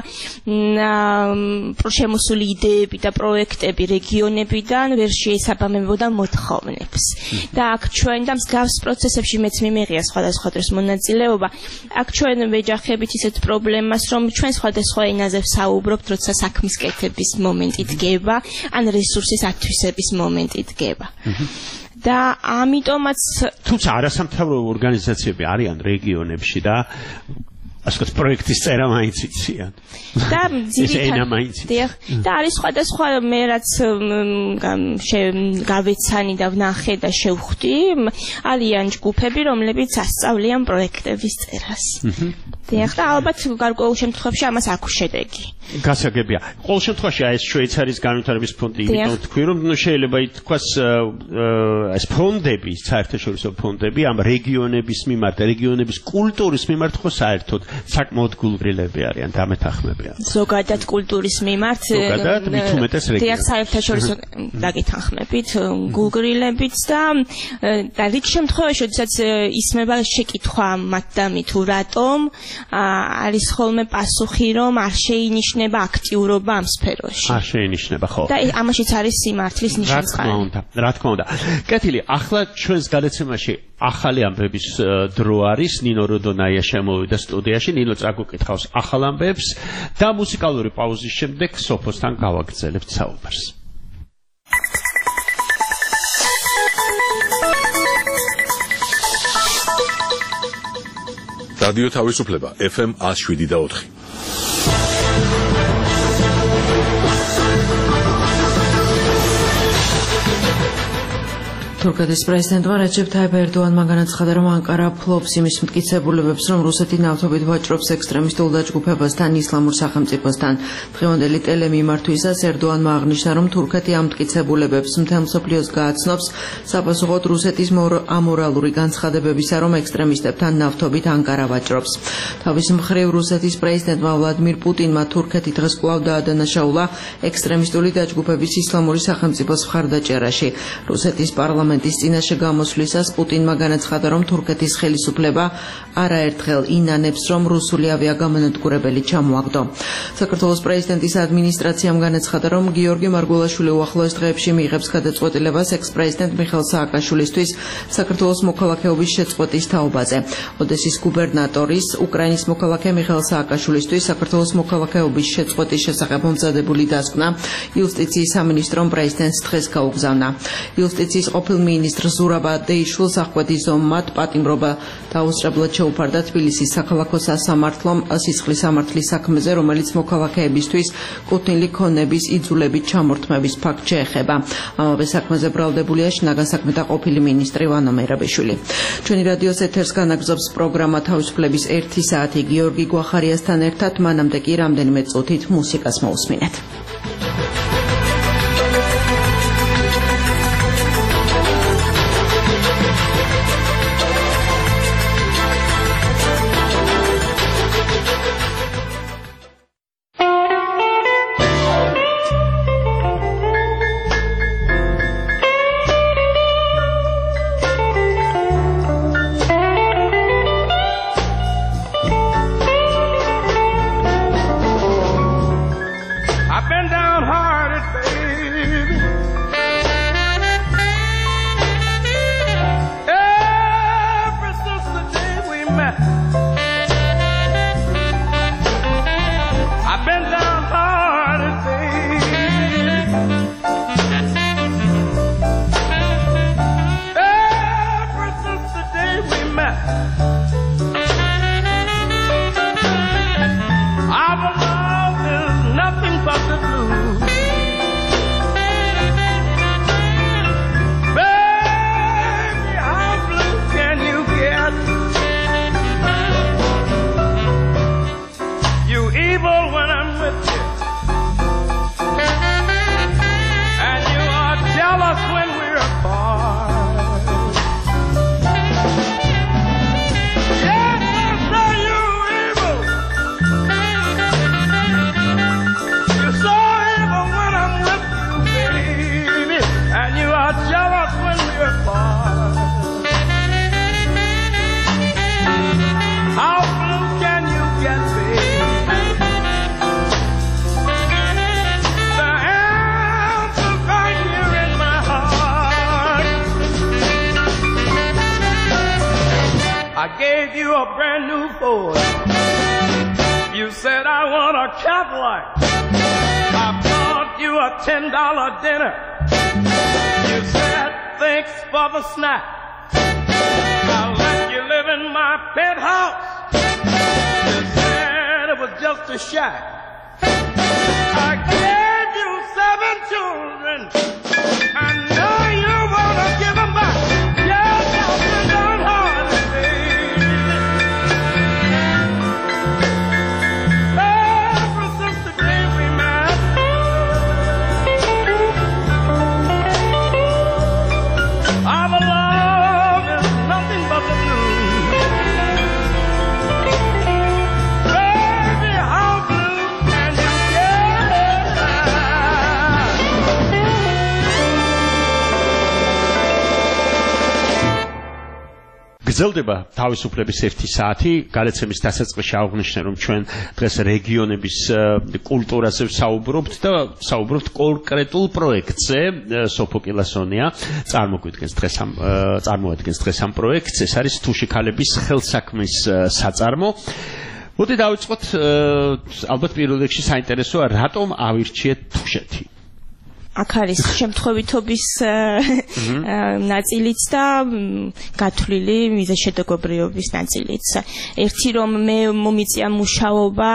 შემოსული იდეები და პროექტები რეგიონებიდან ვერ შეესაბამებოდა მოთხოვნებს. და აქ ჩვენ და მსგავს პროცესებში მეც მიმეღია სხვადასხვა დროს მონაწილეობა. აქ ჩვენ ვეჯახებით ისეთ პრობლემას, რომ ჩვენ სხვადასხვა ენაზე ვსაუბრობთ, როცა საქმის კეთების მომენტი დგება, ან რესურსის ათვისების მომენტი დგება. და ამიტომაც თუმცა არასამთავრობო ორგანიზაციები არიან რეგიონებში და ასეთ პროექტის წერა მაინც იციან. და ძირითადად და არის სხვადასხვა მე რაც გავეცანი და ვნახე და შევხვდი, არიან ჯგუფები, რომლებიც ასწავლიან პროექტების წერას. დიახ, და ალბათ გარკვეულ შემთხვევაში ამას აქვს შედეგი. გასაგებია. ყოველ შემთხვევაში ეს შვეიცარიის განვითარების ფონდი, იმიტომ თქვი, რომ შეიძლება ითქვას ეს ფონდები, საერთაშორისო ფონდები ამ რეგიონების მიმართ, რეგიონების კულტურის მიმართ ხო საერთოდ საკმაოდ გულგრილები არიან, დამეთანხმებიან. ზოგადად კულტურის მიმართ, ზოგადად მით უმეტეს რეგიონებში. დიახ, საერთაშორისო დაგეთანხმებით, გულგრილებით და და რიგ შემთხვევაში, როდესაც ისმება შეკითხვა მათდამი თუ რატომ არის ხოლმე პასუხი, რომ არ შეინიშნება აქტიურობა ამ სფეროში. არ შეინიშნება, ხო. და ამაშიც არის სიმართლის ნიშანსყარი. რა თქმა უნდა, რა თქმა უნდა. კეთილი, ახლა ჩვენს გადაცემაში ახალი ამბების დრო არის. ნინო როდონაია შემოვიდა სტუდიაში, ნინო წაგუკითხავს ახალ ამბებს და მუსიკალური პაუზის შემდეგ სოფოსთან გავაგრძელებთ საუბარს. რადიო თავისუფლება ეფ ემ one oh seven და four. თურქეთის პრეზიდენტმა რეჯეფ თაიფ ერდოანმა განაცხადა, რომ ანკარა ფლობს იმის მტკიცებულებებს, რომ რუსეთი ნავთობით ვაჭრობს ექსტრემისტულ დაჯგუფებასთან, ისლამურ სახელმწიფოსთან. დღევანდელი ტელემიმართვისას ერდოანმა აღნიშნა, რომ თურქეთი ამ მტკიცებულებებს მთელ მსოფლიოს გააცნობს, საპასუხოდ რუსეთის ამორალური განცხადებებისა, რომ ექსტრემისტებთან ნავთობით ანკარა ვაჭრობს. თავის მხრივ რუსეთის პრეზიდენტმა ვლადიმირ პუტინმა თურქეთი დღეს კვლავ დაადანაშაულა ექსტრემისტული დაჯგუფების ისლამური სახელმწიფოს მხარდაჭერაში. რუსეთის პარლამენტის წინაშე გამოსვლისას პუტინმა განაცხადა, რომ თურქეთის ხელისუფლება არაერთხელ ინანებს, რომ რუსული ავიაგამონადგურებელი ჩამოაგდო. საქართველოს პრეზიდენტის ადმინისტრაციამ განაცხადა, რომ გიორგი მარგველაშვილი უახლოეს დღეებში მიიღებს გადაწყვეტილებას ექს-პრეზიდენტ მიხეილ სააკაშვილისთვის საქართველოს მოქალაქეობის შეწყვეტის თაობაზე. ოდესის გუბერნატორის უკრაინის მოქალაქე მიხეილ სააკაშვილისთვის საქართველოს მოქალაქეობის შეწყვეტის შესახებ მომზადებული დასკვნა იუსტიციის სამინისტრომ პრეზიდენტს დღეს გაუგზავნა. იუსტიციის ყოფილ მინისტრ ზურაბ ადეიშვილს აღკვეთის ომად პატიმრობა დაუსწრებლად შეუფარდა თბილისის საქალაქო სასამართლომ სისხლის სამართლის საქმეზე, რომელიც მოქალაქეებისთვის კუთვნილი ქონების იძულებით ჩამორთმების ფაქტს შეეხება. ამავე საქმეზე ბრალდებულია შინაგან საქმეთა ყოფილი მინისტრი ვანო მერაბიშვილი. ჩვენი რადიოს ეთერს განაგზობს პროგრამა თავისუფლების ერთი საათი გიორგი გვახარიასთან ერთად, მანამდე კი რამდენიმე წუთით მუსიკას მოусმინეთ. გრძელდება თავისუფლების ერთი საათი. გადაცემის დასაწყისში აღვნიშნე, რომ ჩვენ დღეს რეგიონების კულტურაზე ვსაუბრობთ და ვსაუბრობთ კონკრეტულ პროექტზე. სოფო კილასონია წარმოგვიდგენს დღეს ამ წარმოადგენს დღეს ამ პროექტს. ეს არის თუშიქალების ხელსაქმის საწარმო. მოდი დავიწყოთ, ალბათ პირველ რიგში საინტერესოა, რატომ ავირჩიეთ თუშეთი? აქ არის შემთხვევითობის ნაწილიც და გათვლილი მიზეშედეგობრიობის ნაწილიც. ერთი რომ მე მომიწია მუშაობა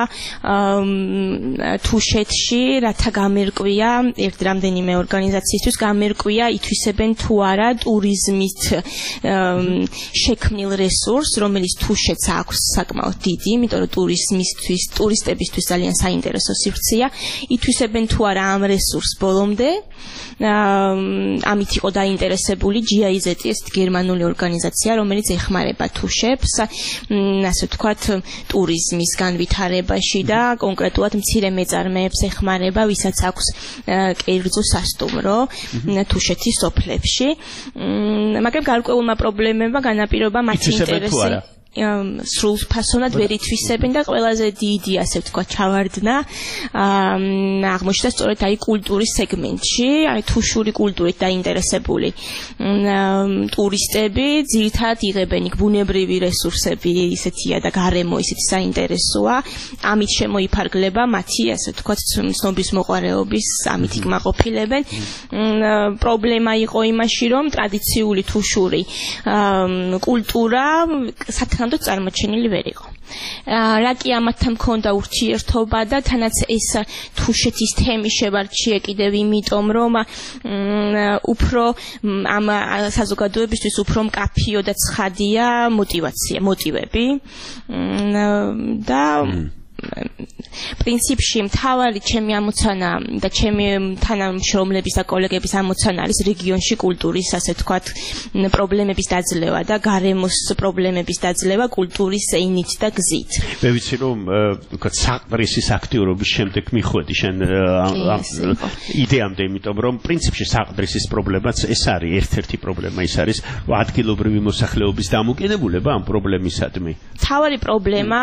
თუშეთში, რათა გამერკვია ერთ რამდენიმე ორგანიზაციისთვის გამერკვია ითვისებენ თუ არა ტურიზმით შექმნილ რესურსს, რომელიც თუშეთს აქვს საკმაოდ დიდი, იმიტომ რომ ტურიზმისთვის, ტურისტებისთვის ძალიან საინტერესო სივრცეა, ითვისებენ თუ არა ამ რესურსს ბოლომდე. ამით იყო დაინტერესებული ჯი აი ზეტი, ეს გერმანული ორგანიზაცია, რომელიც ეხმარება თუშებს, ასე ვთქვათ, ტურიზმის განვითარებაში და კონკრეტულად მცირე მეწარმეებს ეხმარება, ვისაც აქვს კერძო სასტუმრო თუშეთის სოფლებში. მაგრამ გარკვეულმა პრობლემებმა განაპირობა მათი ინტერესი სრულ ფასოვნად ვერ ითვისებენ და ყველაზე დიდი, ასე ვთქვათ, ჩავარდნა აღმოჩნდა სწორედ აი კულტურის სეგმენტში, აი თუშური კულტურით დაინტერესებული ტურისტები ძირითადად იღებენ იქ ბუნებრივი რესურსები, ისეთია და გარემო ისეთი საინტერესოა, ამით შემოიფარგლება მათი, ასე ვთქვათ, ცნობის მოყვარეობის, ამით იკმაყოფილებენ. პრობლემა იყო იმაში, რომ ტრადიციული თუშური კულტურა სათანადო წარმოჩენილი ვერ იყო. რა კი ამათთან მქონდა ურთიერთობა და თანაც ეს თუშეთის თემი შევარჩიე კიდევ იმიტომ, რომ უფრო ამ საზოგადოებისთვის უფრო მკაფიო და ცხადია мотивация, мотивები და პრინციპში მთავარი ჩემი ამოცანა და ჩემი თანამშრომლების და კოლეგების ამოცანა არის რეგიონში კულტურის, ასე ვთქვათ, პრობლემების დაძლევა და გარემოს პრობლემების დაძლევა კულტურის ენით და გზით. მე ვიცი რომ ვთქვათ საყდრისის აქტიურობის შემდეგ მიხვედი შენ იდეამდე, იმიტომ რომ პრინციპში საყდრისის პრობლემაც ეს არის, ერთ-ერთი პრობლემა ის არის ადგილობრივი მოსახლეობის დამოკიდებულება ამ პრობლემისადმი. მთავარი პრობლემა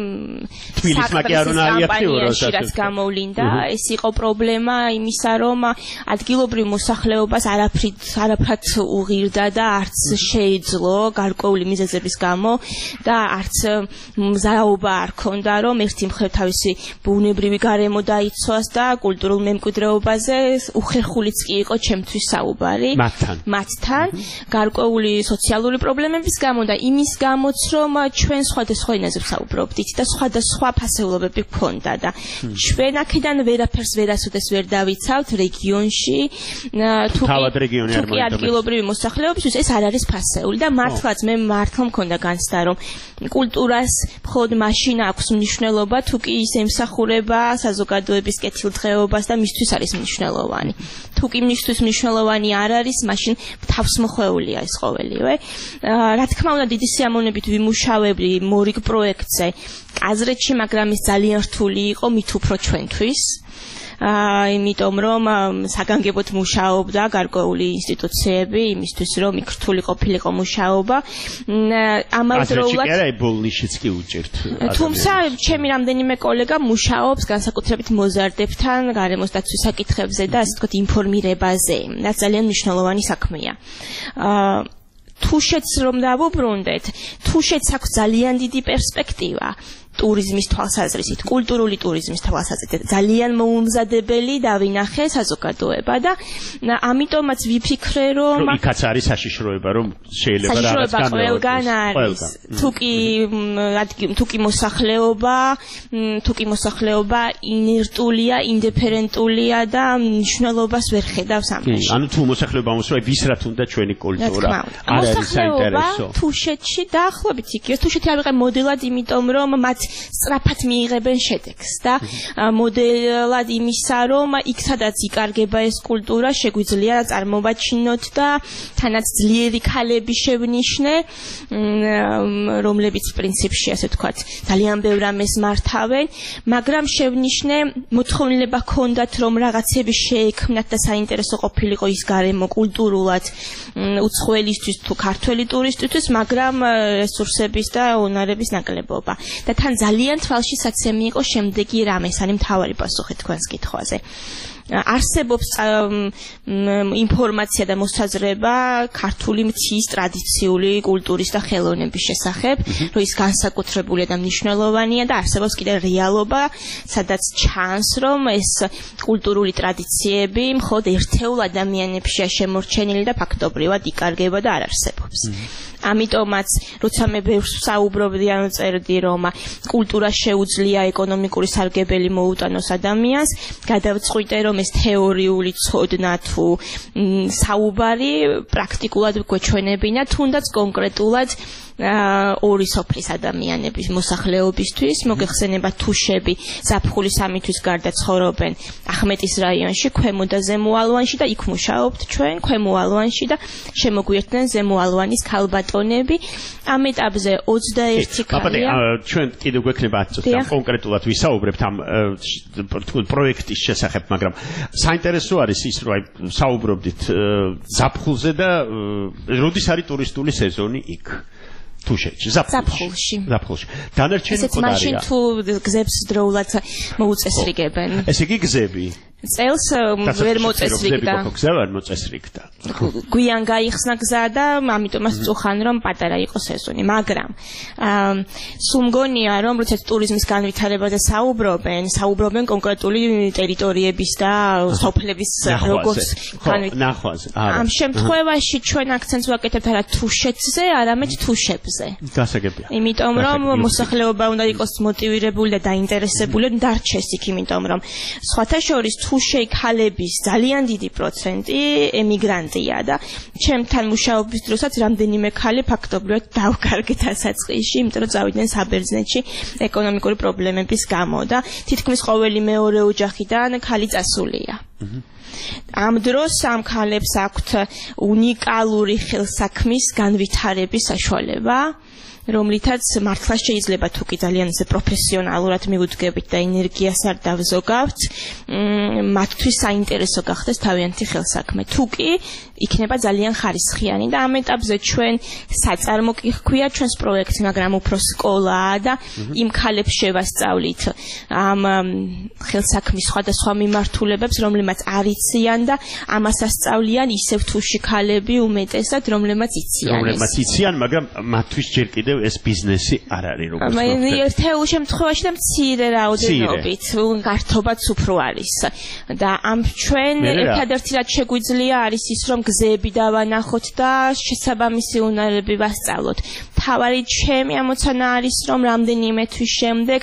კამპანიაში რაც გამოვლინდა, ეს იყო პრობლემა იმისა, რომ ადგილობრივ მოსახლეობას არაფრით არაფრად უღირდა და არც შეეძლო გარკვეული მიზეზების გამო და არც მზაობა არ ქონდა, რომ ერთი მხრივ თავისი ბუნებრივი გარემო დაიცვას და კულტურულ მემკვიდრეობაზე უხერხულიც კი იყო ჩემთვის საუბარი მათთან, გარკვეული სოციალური პრობლემების გამო და იმის გამოც, რომ ჩვენ სხვადასხვა ენაზე ვსაუბრობდით და სხვადასხვა ფასეულობები გქონდა და ჩვენ აქედან ვერაფერს ვერასოდეს ვერ დავიცავთ რეგიონში, თუკი ადგილობრივი მოსახლეობისთვის ეს არ არის ფასეული და მართლაც მე მართლა მქონდა განცდა, რომ კულტურას მხოლოდ მაშინ აქვს მნიშვნელობა, თუკი ის ემსახურება საზოგადოების კეთილდღეობას და მისთვის არის მნიშვნელოვანი. თუკი მისთვის მნიშვნელოვანი არ არის, მაშინ თავსმოხვეულია ეს ყოველივე. რა თქმა უნდა, დიდი სიამოვნებით ვიმუშავებდი მორიგ პროექტზე აზრეთში, მაგრამ ეს ძალიან რთული იყო მით უფრო ჩვენთვის. იმიტომ რომ საგანგებოდ მუშაობდა გარკვეული ინსტიტუციები იმისთვის, რომ იქ რთული ყოფილიყო მუშაობა. ამავდროულად თუმცა ჩემი რამდენიმე კოლეგა მუშაობს განსაკუთრებით მოზარდებთან გარემოს დაცვის საკითხებზე და ასე ვთქვათ ინფორმირებაზე, რაც ძალიან მნიშვნელოვანი საქმეა. თუშეთს რომ დავუბრუნდეთ, თუშეთს აქვს ძალიან დიდი პერსპექტივა. ტურიზმის თვალსაზრისით, კულტურული ტურიზმის თვალსაზრისით ძალიან მოუმზადებელი დავინახე საზოგადოება და ამიტომაც ვიფიქრე, რომ იქაც არის საშიშროება, რომ შეიძლება რაღაც ყველგან არის. თუკი თუკი მოსახლეობა, თუკი მოსახლეობა ინერტულია, ინდიფერენტულია და მნიშვნელობას ვერ ხედავს ამაში. ანუ თუ მოსახლეობა მოსვლა, ვის რა თუნდა ჩვენი კულტურა არ არის საინტერესო. თუშეთში დაახლოებით იქ თუშეთი არ ვიყავ მოდელად, იმიტომ რომ მათ სწრაფად მიიღებენ შედეგს და მოდელად იმისა, რომ იქ სადაც იკარგება ეს კულტურა, შეგვიძლია წარმოვაჩინოთ და თანაც ძლიერი ქალები შევნიშნე, რომლებიც პრინციპში, ასე ვთქვათ, ძალიან ბევრ ამას მართავენ, მაგრამ შევნიშნე მოთხოვნილება ჰქონდათ, რომ რაღაცები შეექმნათ და საინტერესო ყოფილიყო ის გარემო კულტურულად უცხოელისთვის თუ ქართველი ტურისტისთვის, მაგრამ რესურსების და უნარების ნაკლებობა. და თან ძალიან თვალში საცემი იყო შემდეგი რამე, სანი მთავარი პასუხი თქვენს კითხვაზე. არსებობს ინფორმაცია და მოსაზრება ქართული მთის ტრადიციული კულტურის და ხელოვნების შესახებ, რომ ის განსაკუთრებულია და მნიშვნელოვანია და არსებობს კიდევ რეალობა, სადაც ჩანს, რომ ეს კულტურული ტრადიციები მხოლოდ ერთეულ ადამიანებშია შემორჩენილი და ფაქტობრივად იკარგება და არ არსებობს. ამიტომაც, როცა მე ბევრს საუბრობდი ან წერდი, რომ კულტურა შეუძლია ეკონომიკური სარგებელი მოუტანოს ადამიანს, გადავწყვიტე, რომ ეს თეორიული ცოდნა თუ საუბარი პრაქტიკულად გვეჩვენებინა, თუნდაც კონკრეტულად ორი სოფლის ადამიანების მოსახლეობისთვის მოგეხსენება თუშები ზაფხული სამი თვის გარდა ცხოვრობენ ახმეტის რაიონში, ქვემო და ზემო ალვანში და იქ მუშაობთ ჩვენ ქვემო ალვანში და შემოგვიერთდნენ ზემო ალვანის ქალბატონები. ამ ეტაპზე ოცდაერთი ქალია. ჩვენ კიდევ გვექნება ათი წუთი კონკრეტულად ვისაუბრებთ ამ პროექტის შესახებ, მაგრამ საინტერესო არის ის, რომ საუბრობდით ზაფხულზე და როდის არის ტურისტული სეზონი იქ? თუშეთში, ზაფხულში. ზაფხულში. დანარჩენი მყდარია. ესეც მაშინ თუ გზებს დროულად მოუწესრიგებენ. ესე იგი გზები. წელს ვერ მოწესრიგდა. გზა ვერ მოწესრიგდა. გვიან გაიხსნა გზა და ამიტომაც წუხან რომ პატარა იყო სეზონი, მაგრამ სულ მგონია რომ როცა ტურიზმის განვითარებაზე საუბრობენ, საუბრობენ კონკრეტული ტერიტორიების და სოფლების როგორც განვითარებაზე. ამ შემთხვევაში ჩვენ აქცენტს ვაკეთებთ არა თუშეთზე, არამედ თუშებზე. გასაგებია. იმიტომ რომ მოსახლეობა უნდა იყოს მოტივირებული და დაინტერესებული და დარჩეს იქ, იმიტომ რომ სხვათა შორის თუშეი ქალების ძალიან დიდი პროცენტი ემიგრანტია და ჩემთან მუშაობის დროსაც რამდენიმე ქალი ფაქტობრივად დავკარგეთ ასაწყისში, იმიტომ რომ წავიდნენ საბერძნეთში ეკონომიკური პრობლემების გამო და თითქმის ყოველი მეორე ოჯახიდან ქალი წასულია. ამ დროს ამ ქალებს აქვთ უნიკალური ხელსაქმის განვითარების საშუალება, რომლითაც მართლა შეიძლება თუ კი ძალიან ისე პროფესიონალურად მიუძგებით და ენერგიას არ დავზოგავთ, მათთვის საინტერესო გახდეს თავიანთი ხელსაქმე. თუ კი იქნება ძალიან ხარისხიანი და ამ ეტაპზე ჩვენ საწარმო კი ჰქვია ჩვენს პროექტს, მაგრამ უფრო სკოლაა და იმ ქალებს შევასწავლით ამ ხელსაქმის სხვადასხვა მიმართულებებს, რომლებმაც არ იციან და ამას ასწავლიან ისევ თუში ქალები უმეტესად, რომლებმაც იციან. რომლებმაც იციან, მაგრამ მათთვის ჯერ კიდევ ეს ბიზნესი არ არის როგორც მე ერთეულ შემთხვევაში და მცირე რაოდენობით გართობაც უფრო არის და ამ ჩვენ ერთადერთი რაც შეგვიძლია არის ის რომ გზები დავანახოთ და შესაბამისი უნარები ვასწავლოთ. თავარი ჩემი ამოცანა არის რომ რამდენიმე თვის შემდეგ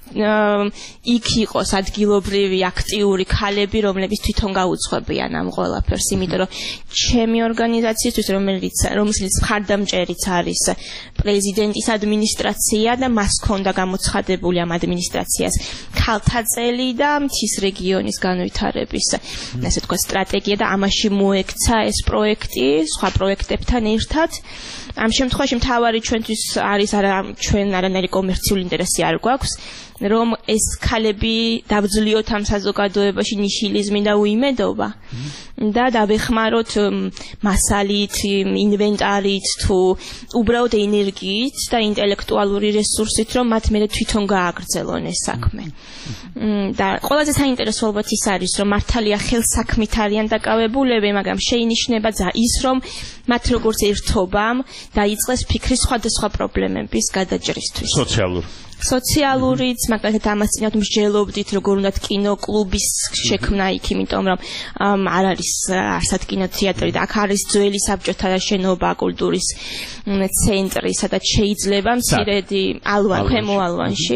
იქ იყოს ადგილობრივი აქტიური ქალები, რომლებიც თვითონ გაუძღვებიან ამ ყველაფერს, იმიტომ რომ ჩემი ორგანიზაციისთვის, რომელიც რომელიც მხარდამჭერიც არის პრეზიდენტის ადმინისტრაცია და მას ჰქონდა გამოცხადებული ამ ადმინისტრაციას ქალთა წელი და მთის რეგიონის განვითარების, ასე თქვა, სტრატეგია და ამაში მოექცა ეს პროექტი სხვა პროექტებთან ერთად. ამ შემთხვევაში მთავარი ჩვენთვის არის არა ჩვენ არანაირი კომერციული ინტერესი არ გვაქვს, რომ ეს ქალები დავძლიოთ ამ საზოგადოებაში ნიჰილიზმი და უიმედობა და დავეხმაროთ მასალით, ინვენტარით თუ უბრალოდ ენერგიით და ინტელექტუალური რესურსით, რომ მათ მერე თვითონ გააგრძელონ ეს საქმე. და ყველაზე საინტერესო ალბათ ის არის, რომ მართალია ხელსაქმით არიან დაკავებულები, მაგრამ შეინიშნება ის, რომ მათ როგორც ერთობამ დაიწყეს ფიქრი სხვადასხვა პრობლემების გადაჭრისთვის. სოციალური სოციალურიც, მაგალითად ამას წინათ მსჯელობდით, როგორ უნდა კინოკლუბის შექმნა იქ, იმიტომ რომ არ არის არსად კინოთეატრი და აქ არის ძველი საბჭოთა შენობა კულტურის ცენტრი, სადაც შეიძლება მცირედი ალვან, ქვემო ალვანში,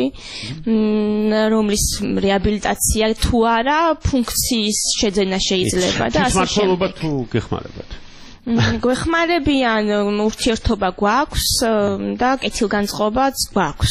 რომლის რეაბილიტაცია თუ არა ფუნქციის შეძენა შეიძლება და ასე შემდგომ. თუ გეხმარებათ? გვეხმარებიან, ურთიერთობა გვაქვს და კეთილგანწყობაც გვაქვს.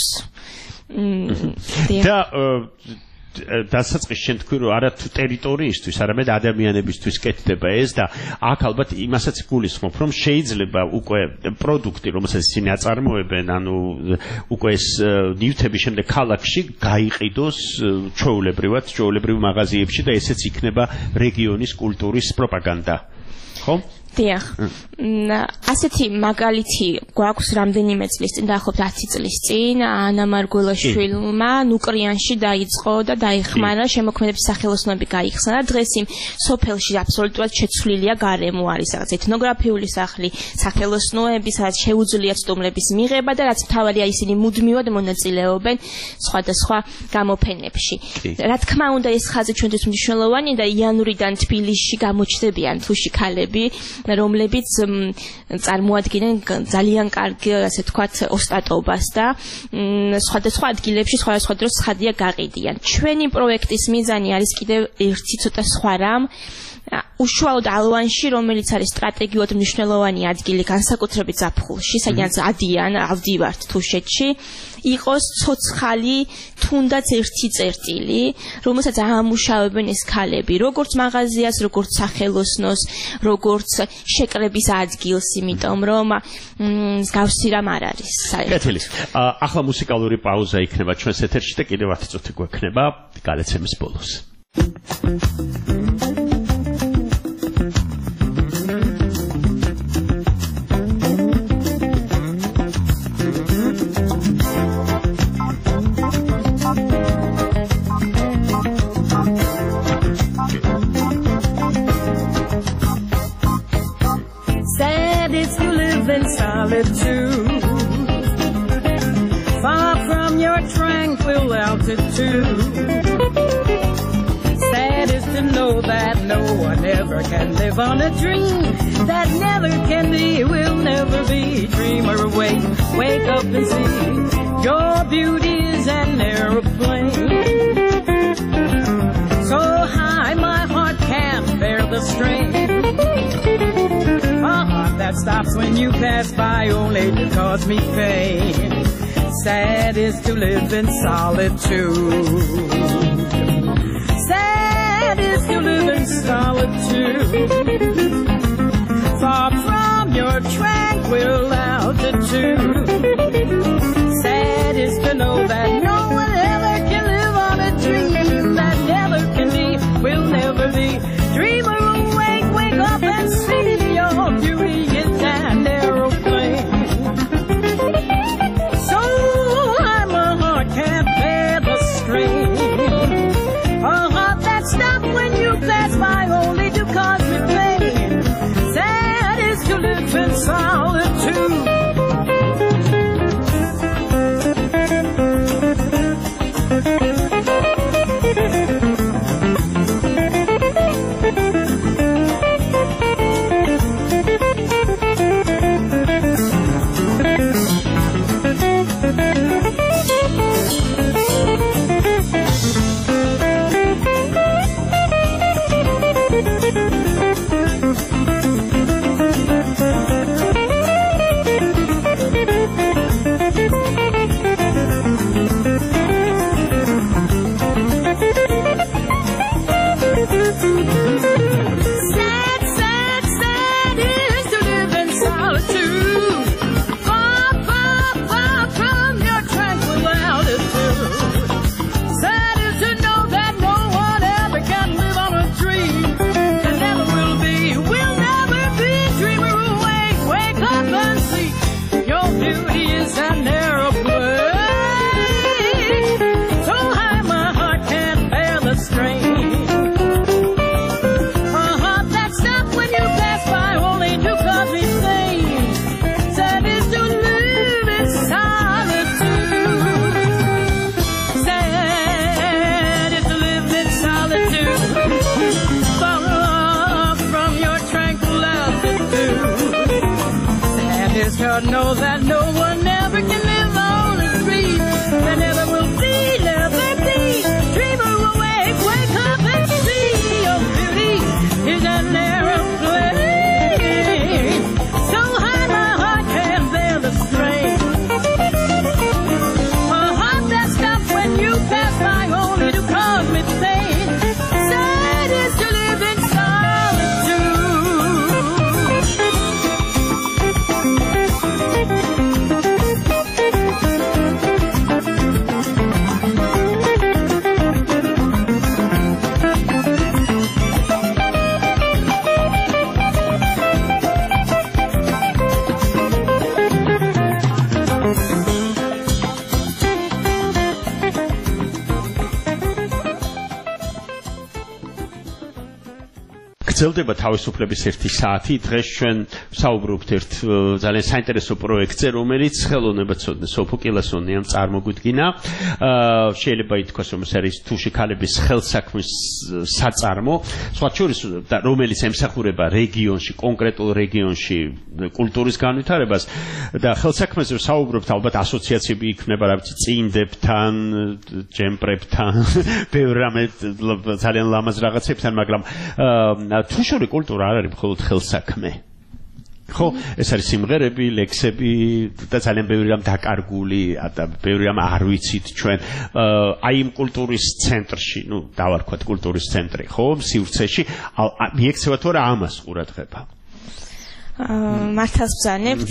და დასაწყის შენ თქვი რომ არა თუ ტერიტორიისთვის, არამედ ადამიანებისთვის კეთდება ეს და აქ ალბათ იმასაც გულისხმობ, რომ შეიძლება უკვე პროდუქტი, რომელსაც ისინი აწარმოებენ, ანუ უკვე ეს ნივთები შემდეგ ქალაქში გაიყიდოს ჩვეულებრივად, ჩვეულებრივ მაღაზიებში და ესეც იქნება რეგიონის კულტურის პროპაგანდა. ხო? დიახ. ასეთი მაგალითი გვაქვს რამდენიმე წლის წინ, დაახლოებით ათი წლის წინ, ანა მარგველაშვილმა ნუკრიანში დაიწყო და დაიხმარა შემოქმედების სახელოსნოები გაიხსნა და დღეს იმ სოფელში აბსოლუტურად შეცვლილია გარემო არის რაღაც ეთნოგრაფიული სახლი, სახელოსნოები, სადაც შეუძლიათ სტუმრების მიღება და რაც მთავარია ისინი მუდმივად მონაწილეობენ სხვადასხვა გამოფენებში. რა თქმა უნდა ეს ხაზი ჩვენთვის მნიშვნელოვანია და იანვრიდან თბილისში გამოჩნდებიან თუში ქალები, რომლებიც წარმოადგენენ ძალიან კარგ, ასე ვთქვათ, ოსტატობას და სხვადასხვა ადგილებში სხვადასხვა დროს ცხადია გაყიდიან. ჩვენი პროექტის მიზანი არის კიდევ ერთი ცოტა სხვა რამ. უშუალოდ ალვანში, რომელიც არის სტრატეგიულად მნიშვნელოვანი ადგილი განსაკუთრებით ზაფხულში, სადაც ადიან, ავდივართ თუშეთში, იყოს ცოცხალი, თუნდაც ერთი წერტილი, რომელსაც აამუშავებენ ეს ქალები, როგორც მაღაზიას, როგორც სახელოსნოს, როგორც შეკრების ადგილს, იმიტომ რომ მსგავსი რამ არ არის. კეთილი. ახლა მუსიკალური პაუზა იქნება ჩვენს ეთერში და კიდევ ათი წუთი გვექნება გადაცემის ბოლოს. Solitude, far from your tranquil altitude. Sad is to know that no one ever can live on a dream that never can be, will never be. Dreamer, wake, wake up and see your beauty is an aeroplane. So high my heart can't bear the strain. That stops when you pass by only to cause me pain. Sad is to live in solitude. Sad is to live in solitude. Far from your tranquil altitude. Sad is to know that no one ever can live on a dream that never can be, will never be. Dreamer, awake, wake up and see your beauty is an aeroplane. So high my heart can't bear the strain. A heart that stops when you pass by only to cause me pain. Sad is to live in solitude. Know that no one ever can live on a dream. There never will be, never be. Dreamer, awake, wake up and see your beauty is an aeroplane. So high my heart can't bear the strain. A heart that stops when you pass by only to cause me pain. Sad is to live in solitude. გრძელდება თავისუფლების ერთი საათი. დღეს ჩვენ საუბრობთ ერთ ძალიან საინტერესო პროექტზე, რომელიც ხელოვნებაცოდნე სოფო კილასონიამ წარმოგვიდგინა. შეიძლება ითქვას, რომ ეს არის თუში ქალების ხელსაქმის საწარმო, სხვა შორის, რომელიც ემსახურება რეგიონში, კონკრეტულ რეგიონში კულტურის განვითარებას და ხელსაქმეზე საუბრობთ, ალბათ ასოციაციები იქნება, რა ვიცი, წინდებთან, ჯემპრებთან, ბევრ რამე ძალიან ლამაზ რაღაცებთან, მაგრამ თუშური კულტურა არ არის მხოლოდ ხელსაქმე. ხო, ეს არის სიმღერები, ლექსები და ძალიან ბევრი რამ დაკარგული და ბევრი რამ არ ვიცით ჩვენ აი იმ კულტურის ცენტრში, ну, დავარქვათ კულტურის ცენტრი, ხო, სივრცეში, მიექცევა თუ არა ამას ყურადღება. მართალს ბრძანებთ,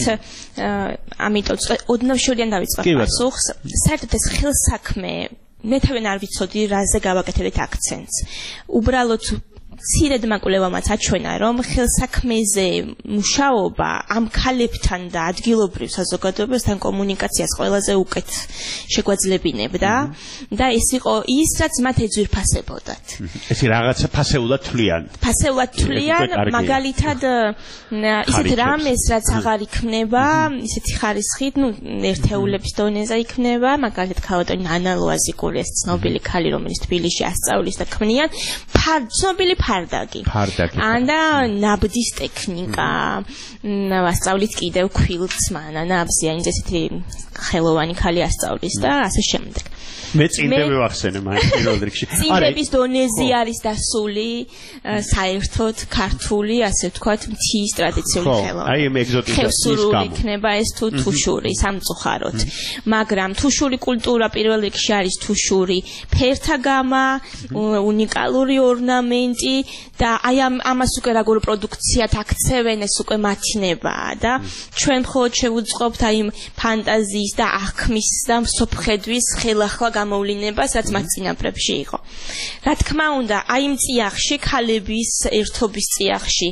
ამიტომ ოდნავ შორიან დავიწყოთ პასუხს. საერთოდ ეს ხელსაქმე მე თავენ არ ვიცოდი რაზე გავაკეთებთ აქცენტს. უბრალოდ მცირედ მაკვლევამაც აჩვენა, რომ ხელსაქმეზე მუშაობა ამ ქალებთან და ადგილობრივ საზოგადოებასთან კომუნიკაციას ყველაზე უკეთ შეგვაძლებინებდა და ეს იყო ის, რაც მათ ეძვირფასებოდათ. ეს რაღაცა ფასეულად თვლიან. ფასეულად თვლიან, მაგალითად ისეთ რამეს, რაც აღარ იქნება, ისეთი ხარისხით, ну, ერთეულების დონეზე იქნება, მაგალითად ქალბატონი ნანა ლოაზიკური, ეს ცნობილი ქალი, რომელიც თბილისში ასწავლის და ქმნიან, ცნობილი ფარდაგი. ფარდაგი. და ნაბდის ტექნიკა, ასწავლით კიდევ ქვილს, მანა ნაბზია, ის ესეთი ხელოვანი ქალი ასწავლის და ასე შემდეგ. მე წინდები ვახსენე მაინც პირველ რიგში. წინდების დონეზე არის დასული საერთოდ ქართული, ასე ვთქვათ, მთის ტრადიციული ხელოვნება. აი მე ეგზოტიზაციის გამო. იქნება ეს თუ თუშური სამწუხაროდ. მაგრამ თუშური კულტურა პირველ რიგში არის თუშური ფერთა გამა, უნიკალური ორნამენტი და აი ამას უკვე როგორ პროდუქციად აქცევენ, ეს უკვე მათინებაა და ჩვენ მხოლოდ შევუწყობთ აი ფანტაზიის და აღქმის და მსოფლხედვის ხელახლა გამოვლინებას, რაც მათ წინაპრებში იყო. რა თქმა უნდა, აი იმ წიაღში, ქალების ერთობის წიაღში,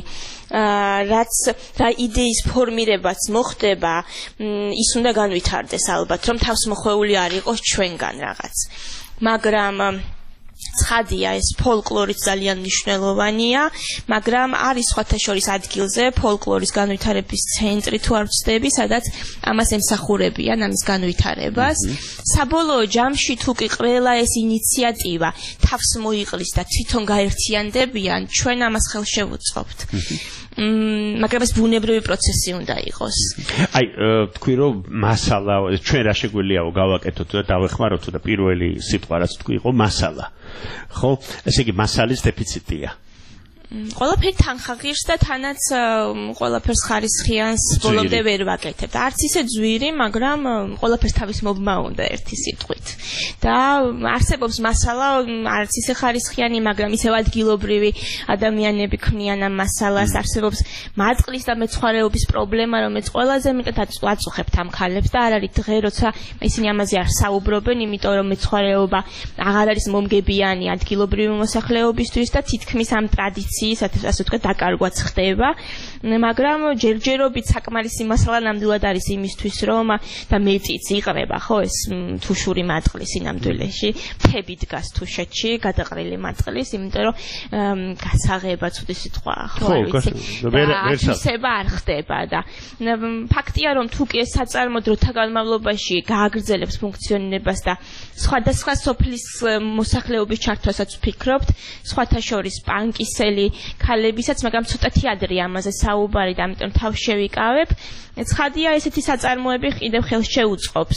რაც რა იდეის ფორმირებაც მოხდება, ის უნდა განვითარდეს ალბათ, რომ თავსმოხვეული არ იყოს ჩვენგან რაღაც. მაგრამ ცხადია, ეს ფოლკლორიც ძალიან მნიშვნელოვანია, მაგრამ არის სხვათა შორის ადგილზე ფოლკლორის განვითარების ცენტრი თუ არ ვცდები, სადაც ამას ემსახურებიან, ამის განვითარებას. საბოლოო ჯამში თუ კი ყველა ეს ინიციატივა თავს მოიყრის და თვითონ გაერთიანდებიან, ჩვენ ამას ხელს შევუწყობთ. მაგრამ ეს ბუნებრივი პროცესი უნდა იყოს. აი, თქვი რომ მასალა, ჩვენ რა შეგვიძლიაო გავაკეთოთ და დავეხმაროთ და პირველი სიტყვა რაც თქვი იყო მასალა. ხო, ესე იგი მასალის დეფიციტია. ყველაფერი თანხაღირს და თანაც ყველაფერს ხარისხიანს ბოლომდე ვერ ვაკეთებთ. არც ისე ძვირი, მაგრამ ყველაფერს თავის მობმა უნდა ერთი სიტყვით. და არსებობს მასალა, არც ისე ხარისხიანი, მაგრამ ისევ ადგილობრივი ადამიანები ქმნიან ამ მასალას. არსებობს მატყლის და მეცხვარეობის პრობლემა, რომელიც ყველაზე მეტად აწუხებთ ამ ქალებს და არ არის დღე, როცა ისინი ამაზე არ საუბრობენ, იმიტომ რომ მეცხვარეობა აღარ არის მომგებიანი ადგილობრივი მოსახლეობისთვის და თითქმის ამ ტრადიციას ასე ვთქვათ, დაკარგვაც ხდება, მაგრამ ჯერჯერობით საკმარისი მასალა ნამდვილად არის იმისთვის, რომ და მეტიც იყრება, ხო, ეს თუშური მატყლის სინამდვილეში, მთები დგას თუშეთში, გადაყრილი მატყლის, იმიტომ რომ გასაღება ცუდი სიტყვაა, ხო, არ ვიცი. ათვისება არ ხდება და ფაქტია, რომ თუ კი ეს საწარმო დროთა განმავლობაში გააგრძელებს ფუნქციონირებას და სხვადასხვა სოფლის მოსახლეობის ჩართვასაც ვფიქრობთ, სხვათა შორის პანკისელი ქალებისაც, მაგრამ ცოტათი ადრე ამაზე საუბარი და ამიტომ თავს შევიკავებ. ცხადია, ესეთი საწარმოები კიდევ ხელს შეუწყობს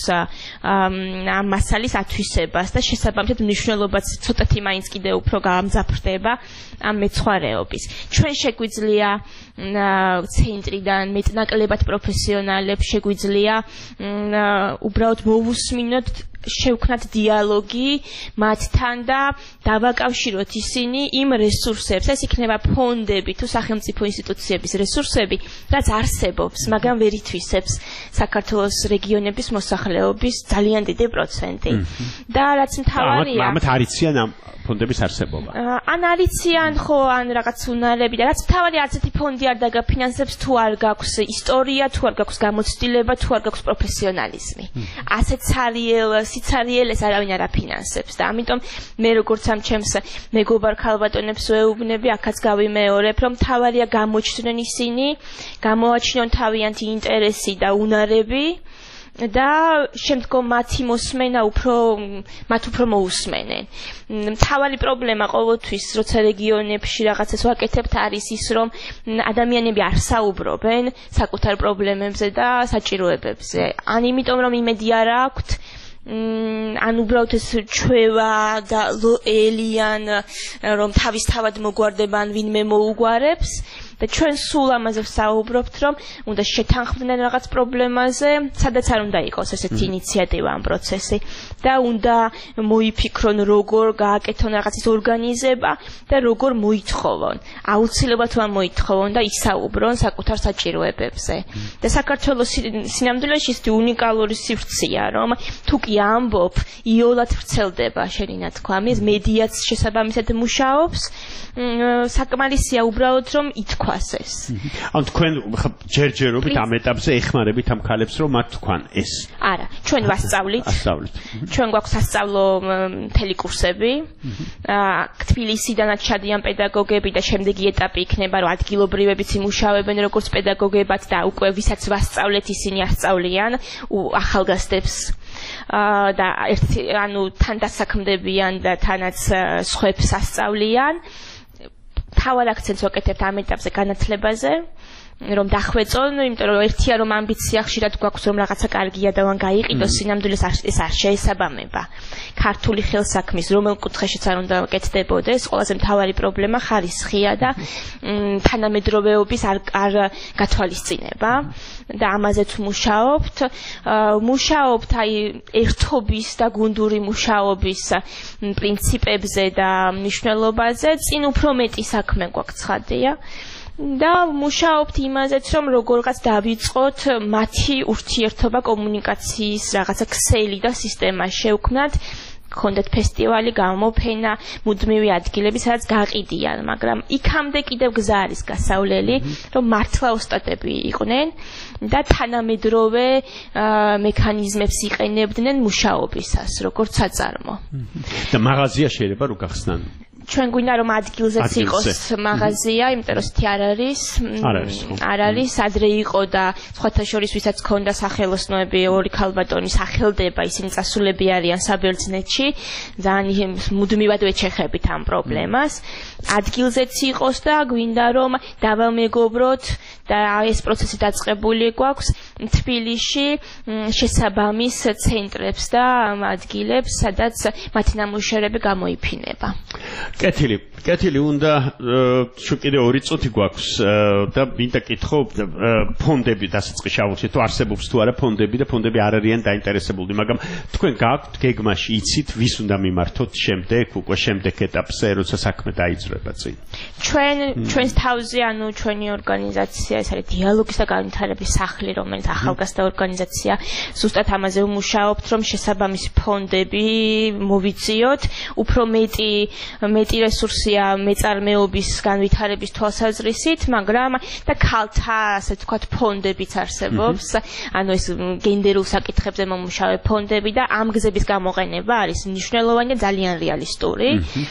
ამ მასალის ათვისებას და შესაბამისად მნიშვნელობაც ცოტათი მაინც კიდევ უფრო გამძაფრდება ამ მეცხვარეობის. ჩვენ შეგვიძლია ცენტრიდან მეტნაკლებად პროფესიონალებს შეგვიძლია უბრალოდ მოვუსმინოთ, შევქნათ დიალოგი მათთან და დავაკავშიროთ ისინი იმ რესურსებს, ეს იქნება ფონდები თუ სახელმწიფო ინსტიტუციების რესურსები, რაც არსებობს, მაგრამ ვერ ითვისებს საქართველოს რეგიონების მოსახლეობის ძალიან დიდი პროცენტი. და რაც მთავარია, ამათ არიციან ამ ფონდების არსებობა. ან არიციან, ხო, ან რაღაც უნარები და რაც მთავარია, არც ერთი ფონდი არ დაგაფინანსებს თუ არ გაქვს ისტორია, თუ არ გაქვს გამოცდილება, თუ არ გაქვს პროფესიონალიზმი. ასეთ ცარიელ სიცარიელეს არავინ არ აფინანსებს და ამიტომ მე როგორც ამ ჩემს მეგობარ ქალბატონებს ვეუბნები, აქაც გავიმეორებ, რომ თავარია გამოჩნდნენ ისინი, გამოაჩინონ თავიანთი ინტერესი და უნარები და შემდგომ მათი მოსმენა უფრო მათ უფრო მოусმენენ. მთავარი პრობლემა ყოველთვის როცა რეგიონებში რაღაცას ვაკეთებთ არის ის, რომ ადამიანები არ საუბრობენ საკუთარ პრობლემებზე და საჭიროებებზე. ან იმიტომ რომ იმედი არ აქვთ, ან უბრალოდ ეს ჩვევა და ელიან რომ თავისთავად მოგვარდება ან ვინმე მოუგვარებს და ჩვენ სულ ამაზე ვსაუბრობთ, რომ უნდა შეთანხმდნენ რაღაც პრობლემაზე, სადაც არ უნდა იყოს ესეთი ინიციატივა ამ პროცესი და უნდა მოიფიქრონ როგორ გააკეთონ რაღაცის ორგანიზება და როგორ მოითხოვონ. აუცილებლად უნდა მოითხოვონ და ისაუბრონ საკუთარ საჭიროებებზე. და საქართველოს სინამდვილეში ის უნიკალური სივრცეა, რომ თუ კი ამბობ, იოლად ვრცელდება შენი ნათქვამი, მედიაც შესაბამისად მუშაობს, საკმარისია უბრალოდ რომ ითქვას ეს. ან თქვენ ჯერჯერობით ამ ეტაპზე ეხმარებით ამ ქალებს რომ მათ თქვან ეს? არა, ჩვენ ვასწავლით. ასწავლით. ჩვენ გვაქვს სასწავლო მთელი კურსები. თბილისიდანაც ჩადიან პედაგოგები და შემდეგი ეტაპი იქნება რომ ადგილობრივებიც იმუშავებენ როგორც პედაგოგებად და უკვე ვისაც ვასწავლეთ ისინი ასწავლიან ახალგაზრდებს. და ერთი ანუ თან დასაქმდებიან და თანაც სხვებს ასწავლიან. თავად აქცენტს ვაკეთებთ ამ ეტაპზე განათლებაზე, რომ დახვეწონ, იმიტომ რომ ერთია რომ ამბიცია ხშირად გვაქვს რომ რაღაცა კარგია და ვან გაიყიდოს, სინამდვილეს ეს არ შეესაბამება. ქართული ხელსაქმის რომელ კუთხეშიც არ უნდა კეთდებოდეს, ყველაზე მთავარი პრობლემა ხარისხია და თანამედროვეობის არ არ გათვალისწინება და ამაზეც მუშაობთ. მუშაობთ აი ერთობის და გუნდური მუშაობის პრინციპებზე და მნიშვნელობაზე, წინ უფრო მეტი საქმე გვაქვს ცხადია. და მუშაობთ იმაზეც, რომ როგორღაც დავიწყოთ მათი ურთიერთობა კომუნიკაციის რაღაცა ქსელი და სისტემა შევქმნათ, გქონდეთ ფესტივალი, გამოფენა, მუდმივი ადგილები, სადაც გაყიდიან, მაგრამ იქამდე კიდევ გზა არის გასავლელი, რომ მართლა ოსტატები იყვნენ და თანამედროვე მექანიზმებს იყენებდნენ მუშაობისას, როგორც საწარმო. და მაღაზია შეიძლება რო გახსნან? ჩვენ გვინდა რომ ადგილზეც იყოს მაღაზია, იმიტომ რომ ისეთი არ არის. არ არის, ადრე იყო და სხვათა შორის ვისაც ქონდა სახელოსნოები, ორი ქალბატონი სახელდება, ისინი წასულები არიან საბერძნეთში, ძალიან მუდმივად ვეჩეხებით ამ პრობლემას. ადგილზეც იყოს და გვინდა რომ დავამეგობროთ და ეს პროცესი დაწყებული გვაქვს თბილისში შესაბამის ცენტრებს და ადგილებს, სადაც მათი ნამუშევრები გამოიფინება. კეთილი, კეთილი უნდა შუ კიდე ორი წუთი გვაქვს და მინდა კითხო ფონდები დასაწყისში აუცილებლად თუ არსებობს თუ არა ფონდები და ფონდები არ არიან დაინტერესებული, მაგრამ თქვენ გაქვთ გეგმაში იცით ვის უნდა მიმართოთ შემდეგ, უკვე შემდეგ ეტაპზე, როცა საქმე დაიძრება წინ. ჩვენ ჩვენს თავზე, ანუ ჩვენი ორგანიზაცია, ეს არის დიალოგის და განვითარების სახლი, რომელიც ახალგაზრდა ორგანიზაცია, ზუსტად ამაზე ვმუშაობთ, რომ შესაბამისი ფონდები მოვიწიოთ, უფრო მეტი მეტი რესურსია მეწარმეობის განვითარების თვალსაზრისით, მაგრამ და ქალთა, ასე ვთქვათ, ფონდებიც არსებობს, ანუ ეს გენდერულ საკითხებზე მომუშავე ფონდები და ამ გზების გამოყენება არის მნიშვნელოვანი და ძალიან რეალისტური.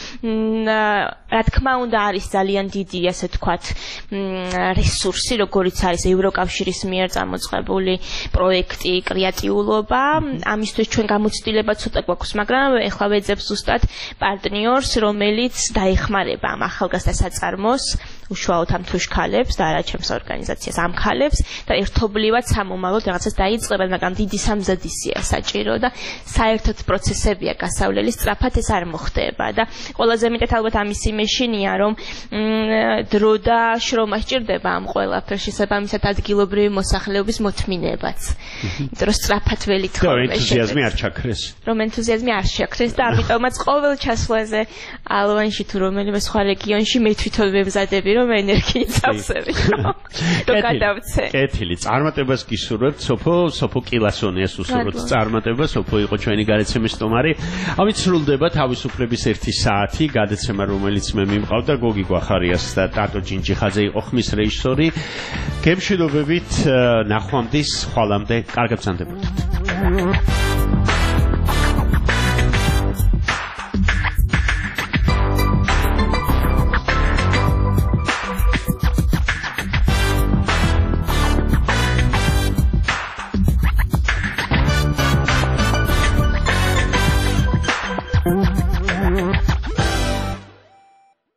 რა თქმა უნდა, არის ძალიან დიდი, ასე ვთქვათ, რესურსი, როგორიც არის ევროკავშირის მიერ წამოწყებული პროექტი კრეატიულობა. ამისთვის ჩვენ გამოცდილება ცოტა გვაქვს, მაგრამ ეხლა ვეძებ ზუსტად პარტნიორს, რომელიც დაეხმარება ამ ახალგაზრდა საწარმოს, უშუალოდ ამ თუშქალებს და არა ჩემს ორგანიზაციას ამ ქალებს და ერთობლივად სამომავლოდ რაღაცას დაიწყებენ, მაგრამ დიდი სამზადისია საჭირო და საერთოდ პროცესებია გასავლელი, სწრაფად ეს არ მოხდება და ყველაზე მეტად ალბათ ამის იმეშინია, რომ დრო და შრომა სჭირდება ამ ყველაფერს, შესაბამისად ადგილობრივი მოსახლეობის მოთმინებაც. იმიტომ რომ სწრაფად ველი თხოვნა. და ენთუზიაზმი არ ჩაქრეს. რომ ენთუზიაზმი არ ჩაქრეს და ამიტომაც ყოველ ჩასვლაზე ალვანში თუ რომელიმე სხვა რეგიონში მე თვითონ ვემზადები რომ ენერგიით ავსებინო. და გადავცე. კეთილი, წარმატებას გისურვებთ, სოფო, სოფო კილასონიას უსურვებთ წარმატებას, სოფო იყო ჩვენი გარეთცემის სტუმარი. ამით სრულდება თავისუფლების ერთი საათი, გადაცემა რომელიც მე მიმყავდა გოგი გვახარიას და ტატო ჯინჯიხაძე იყო ხმის რეჟისორი. გემშვიდობებით, ნახვამდის, ხვალამდე, კარგად ბრძანდებოდეთ.